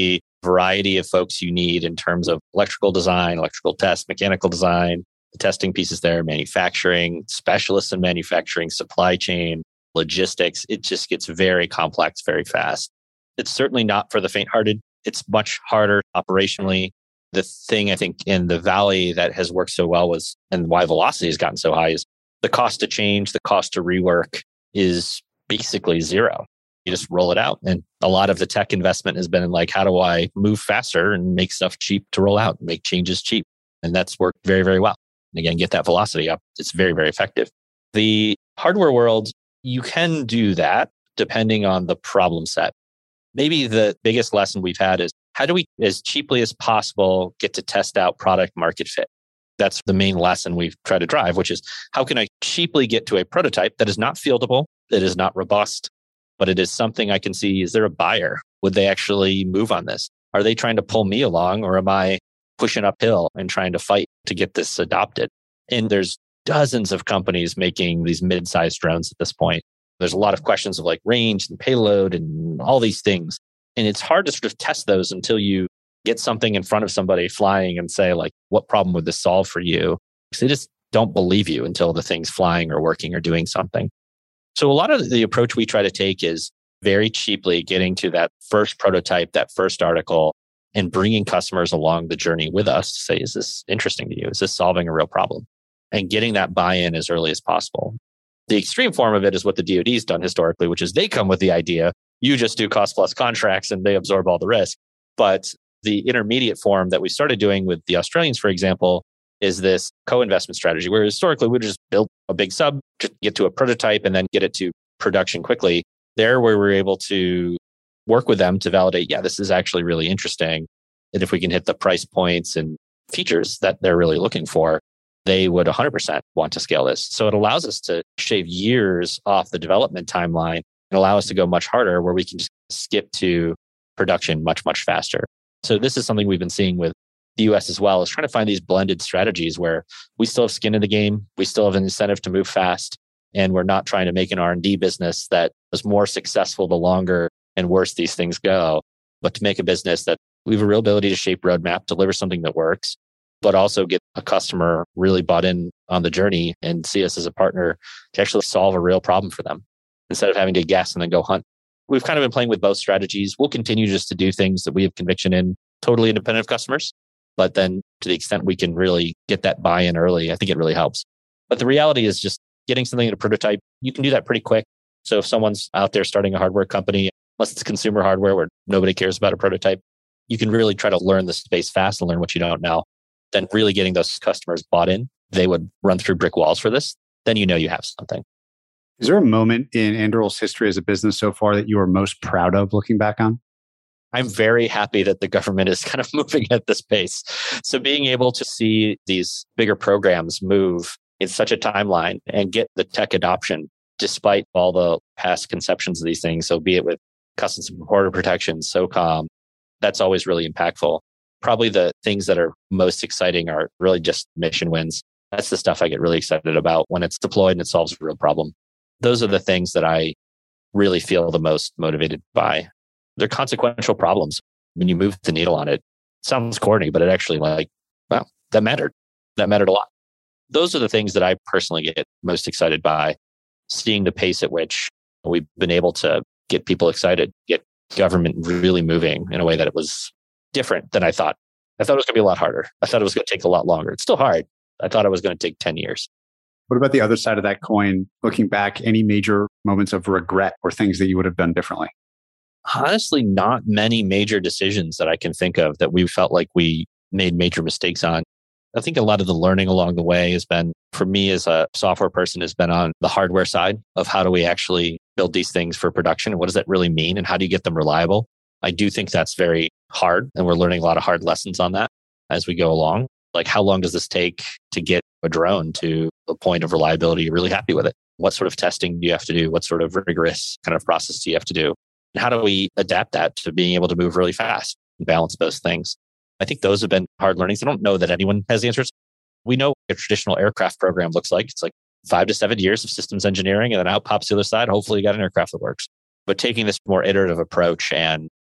variety of folks you need in terms of electrical design, electrical test, mechanical design, the testing pieces there, manufacturing, specialists in manufacturing, supply chain, logistics. It just gets very complex very fast. It's certainly not for the faint-hearted. It's much harder operationally. The thing I think in the Valley that has worked so well was, and why velocity has gotten so high, is the cost to change, the cost to rework is basically zero. You just roll it out. And a lot of the tech investment has been in like, how do I move faster and make stuff cheap to roll out, make changes cheap? And that's worked very, very well. And again, get that velocity up. It's very, very effective. The hardware world, you can do that depending on the problem set. Maybe the biggest lesson we've had is how do we, as cheaply as possible, get to test out product market fit? That's the main lesson we've tried to drive, which is how can I cheaply get to a prototype that is not fieldable, that is not robust, but it is something I can see, is there a buyer? Would they actually move on this? Are they trying to pull me along, or am I pushing uphill and trying to fight to get this adopted? And there's dozens of companies making these mid-sized drones at this point. There's a lot of questions of like range and payload and all these things. And it's hard to sort of test those until you get something in front of somebody flying and say like, what problem would this solve for you? Because they just don't believe you until the thing's flying or working or doing something. So a lot of the approach we try to take is very cheaply getting to that first prototype, that first article, and bringing customers along the journey with us to say, is this interesting to you? Is this solving a real problem? And getting that buy-in as early as possible. The extreme form of it is what the DoD's done historically, which is they come with the idea, you just do cost plus contracts and they absorb all the risk. But the intermediate form that we started doing with the Australians, for example, is this co-investment strategy, where historically we would just build a big sub to get to a prototype and then get it to production quickly. There, where we're able to work with them to validate, yeah, this is actually really interesting. And if we can hit the price points and features that they're really looking for, they would 100% want to scale this. So it allows us to shave years off the development timeline and allow us to go much harder, where we can just skip to production much, much faster. So this is something we've been seeing with the US as well, is trying to find these blended strategies where we still have skin in the game. We still have an incentive to move fast. And we're not trying to make an R&D business that is more successful the longer and worse these things go, but to make a business that we have a real ability to shape roadmap, deliver something that works, but also get a customer really bought in on the journey and see us as a partner to actually solve a real problem for them instead of having to guess and then go hunt. We've kind of been playing with both strategies. We'll continue just to do things that we have conviction in, totally independent of customers. But then to the extent we can really get that buy-in early, I think it really helps. But the reality is just getting something in a prototype, you can do that pretty quick. So if someone's out there starting a hardware company, unless it's consumer hardware where nobody cares about a prototype, you can really try to learn the space fast and learn what you don't know. Then really getting those customers bought in, they would run through brick walls for this. Then you know you have something. Is there a moment in Anduril's history as a business so far that you are most proud of looking back on? I'm very happy that the government is kind of moving at this pace. So being able to see these bigger programs move in such a timeline and get the tech adoption, despite all the past conceptions of these things. So be it with Customs and Border Protection, SOCOM, that's always really impactful. Probably the things that are most exciting are really just mission wins. That's the stuff I get really excited about when it's deployed and it solves a real problem. Those are the things that I really feel the most motivated by. They're consequential problems. When you move the needle on it, it sounds corny, but it actually wow, that mattered. That mattered a lot. Those are the things that I personally get most excited by, seeing the pace at which we've been able to get people excited, get government really moving in a way that it was different than I thought. I thought it was going to be a lot harder. I thought it was going to take a lot longer. It's still hard. I thought it was going to take 10 years. What about the other side of that coin? Looking back, any major moments of regret or things that you would have done differently? Honestly, not many major decisions that I can think of that we felt like we made major mistakes on. I think a lot of the learning along the way has been, for me as a software person, has been on the hardware side of how do we actually build these things for production? And what does that really mean? And how do you get them reliable? I do think that's very hard. And we're learning a lot of hard lessons on that as we go along. Like, how long does this take to get a drone to a point of reliability you're really happy with it? What sort of testing do you have to do? What sort of rigorous kind of process do you have to do? And how do we adapt that to being able to move really fast and balance those things? I think those have been hard learnings. I don't know that anyone has the answers. We know what a traditional aircraft program looks like. It's like 5 to 7 years of systems engineering, and then out pops the other side. Hopefully you got an aircraft that works. But taking this more iterative approach and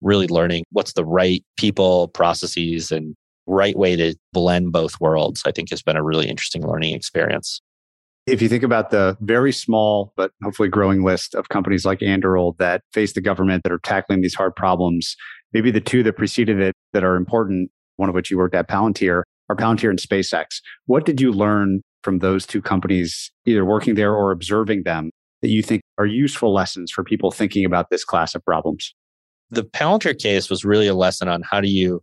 really learning what's the right people, processes, and right way to blend both worlds, I think has been a really interesting learning experience. If you think about the very small, but hopefully growing list of companies like Anduril that face the government that are tackling these hard problems, maybe the two that preceded it that are important, one of which you worked at Palantir, are Palantir and SpaceX. What did you learn from those two companies, either working there or observing them, that you think are useful lessons for people thinking about this class of problems? The Palantir case was really a lesson on how do you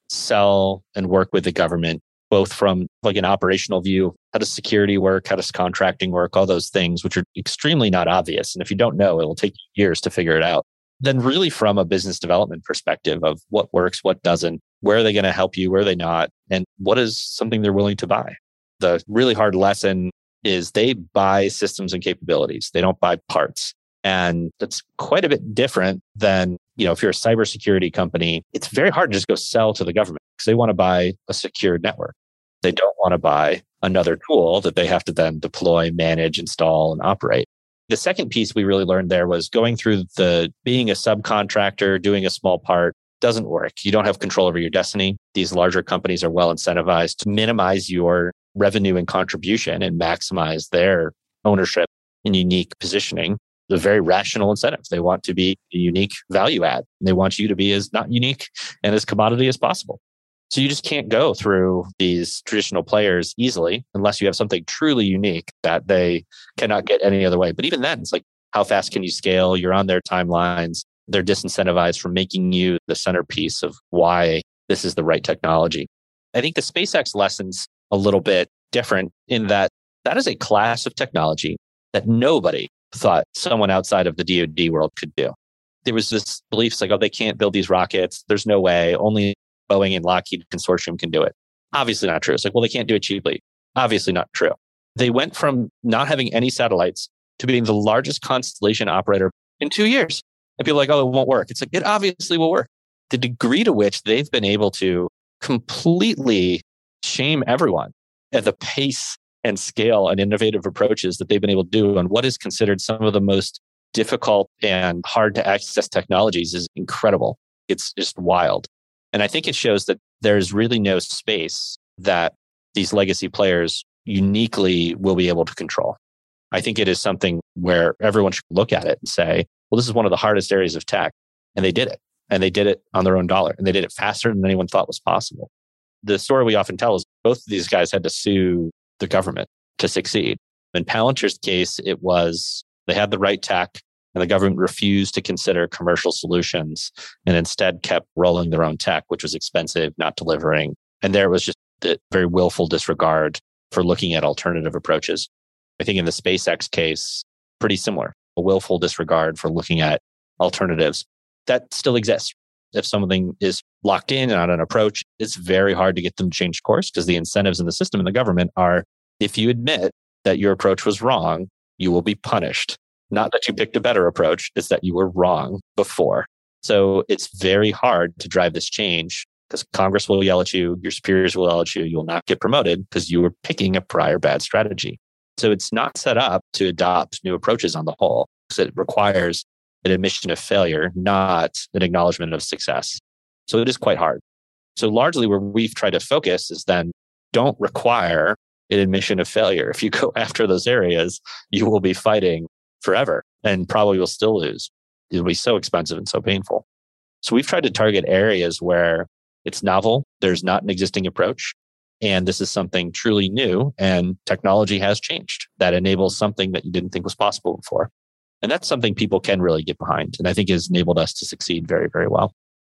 sell and work with the government, both from like an operational view, how does security work, how does contracting work, all those things, which are extremely not obvious. And if you don't know, it will take years to figure it out. Then really from a business development perspective of what works, what doesn't, where are they going to help you, where are they not, and what is something they're willing to buy. The really hard lesson is they buy systems and capabilities. They don't buy parts. And that's quite a bit different than, if you're a cybersecurity company, it's very hard to just go sell to the government because they want to buy a secure network. They don't want to buy another tool that they have to then deploy, manage, install, and operate. The second piece we really learned there was going through being a subcontractor, doing a small part doesn't work. You don't have control over your destiny. These larger companies are well incentivized to minimize your revenue and contribution and maximize their ownership and unique positioning. The very rational incentive. They want to be a unique value add. They want you to be as not unique and as commodity as possible. So you just can't go through these traditional players easily unless you have something truly unique that they cannot get any other way. But even then, it's like, how fast can you scale? You're on their timelines. They're disincentivized from making you the centerpiece of why this is the right technology. I think the SpaceX lesson's a little bit different in that is a class of technology that nobody thought someone outside of the DoD world could do. There was this belief, it's like, they can't build these rockets. There's no way. Only Boeing and Lockheed Consortium can do it. Obviously not true. It's like, they can't do it cheaply. Obviously not true. They went from not having any satellites to being the largest constellation operator in 2 years. And people are like, it won't work. It's like, it obviously will work. The degree to which they've been able to completely shame everyone at the pace and scale and innovative approaches that they've been able to do on what is considered some of the most difficult and hard to access technologies is incredible. It's just wild. And I think it shows that there's really no space that these legacy players uniquely will be able to control. I think it is something where everyone should look at it and say, well, this is one of the hardest areas of tech. And they did it. And they did it on their own dollar. And they did it faster than anyone thought was possible. The story we often tell is both of these guys had to sue the government to succeed. In Palantir's case, it was they had the right tech and the government refused to consider commercial solutions and instead kept rolling their own tech, which was expensive, not delivering. And there was just a very willful disregard for looking at alternative approaches. I think in the SpaceX case, pretty similar, a willful disregard for looking at alternatives. That still exists. If something is locked in on an approach, it's very hard to get them to change course because the incentives in the system and the government are, if you admit that your approach was wrong, you will be punished. Not that you picked a better approach, it's that you were wrong before. So it's very hard to drive this change because Congress will yell at you, your superiors will yell at you, you will not get promoted because you were picking a prior bad strategy. So it's not set up to adopt new approaches on the whole because it requires an admission of failure, not an acknowledgement of success. So it is quite hard. So largely where we've tried to focus is then don't require an admission of failure. If you go after those areas, you will be fighting forever and probably will still lose. It'll be so expensive and so painful. So we've tried to target areas where it's novel, there's not an existing approach, and this is something truly new and technology has changed that enables something that you didn't think was possible before. And that's something people can really get behind. And I think has enabled us to succeed very, very well.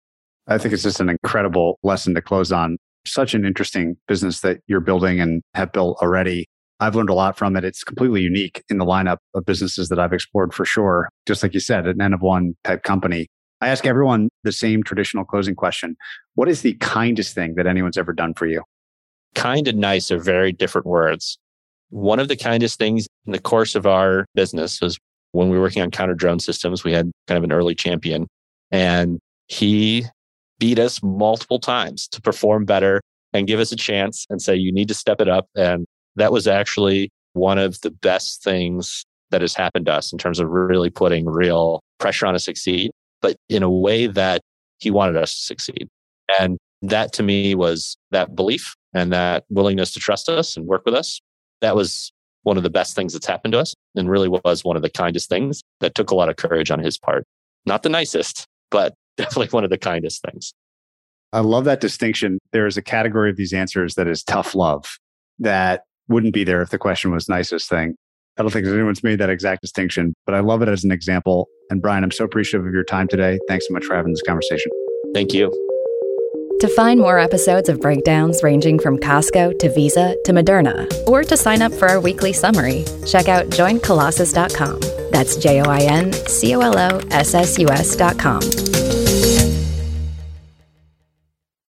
I think it's just an incredible lesson to close on. Such an interesting business that you're building and have built already. I've learned a lot from it. It's completely unique in the lineup of businesses that I've explored for sure. Just like you said, an N of one type company. I ask everyone the same traditional closing question. What is the kindest thing that anyone's ever done for you? Kind and nice are very different words. One of the kindest things in the course of our business was when we were working on counter drone systems, we had kind of an early champion and he beat us multiple times to perform better and give us a chance and say, you need to step it up. And that was actually one of the best things that has happened to us in terms of really putting real pressure on us to succeed, but in a way that he wanted us to succeed. And that to me was that belief and that willingness to trust us and work with us. That was one of the best things that's happened to us, and really was one of the kindest things that took a lot of courage on his part. Not the nicest, but definitely one of the kindest things. I love that distinction. There is a category of these answers that is tough love that wouldn't be there if the question was nicest thing. I don't think anyone's made that exact distinction, but I love it as an example. And Brian, I'm so appreciative of your time today. Thanks so much for having this conversation. Thank you. To find more episodes of Breakdowns ranging from Costco to Visa to Moderna, or to sign up for our weekly summary, check out joincolossus.com. That's JoinColossus.com.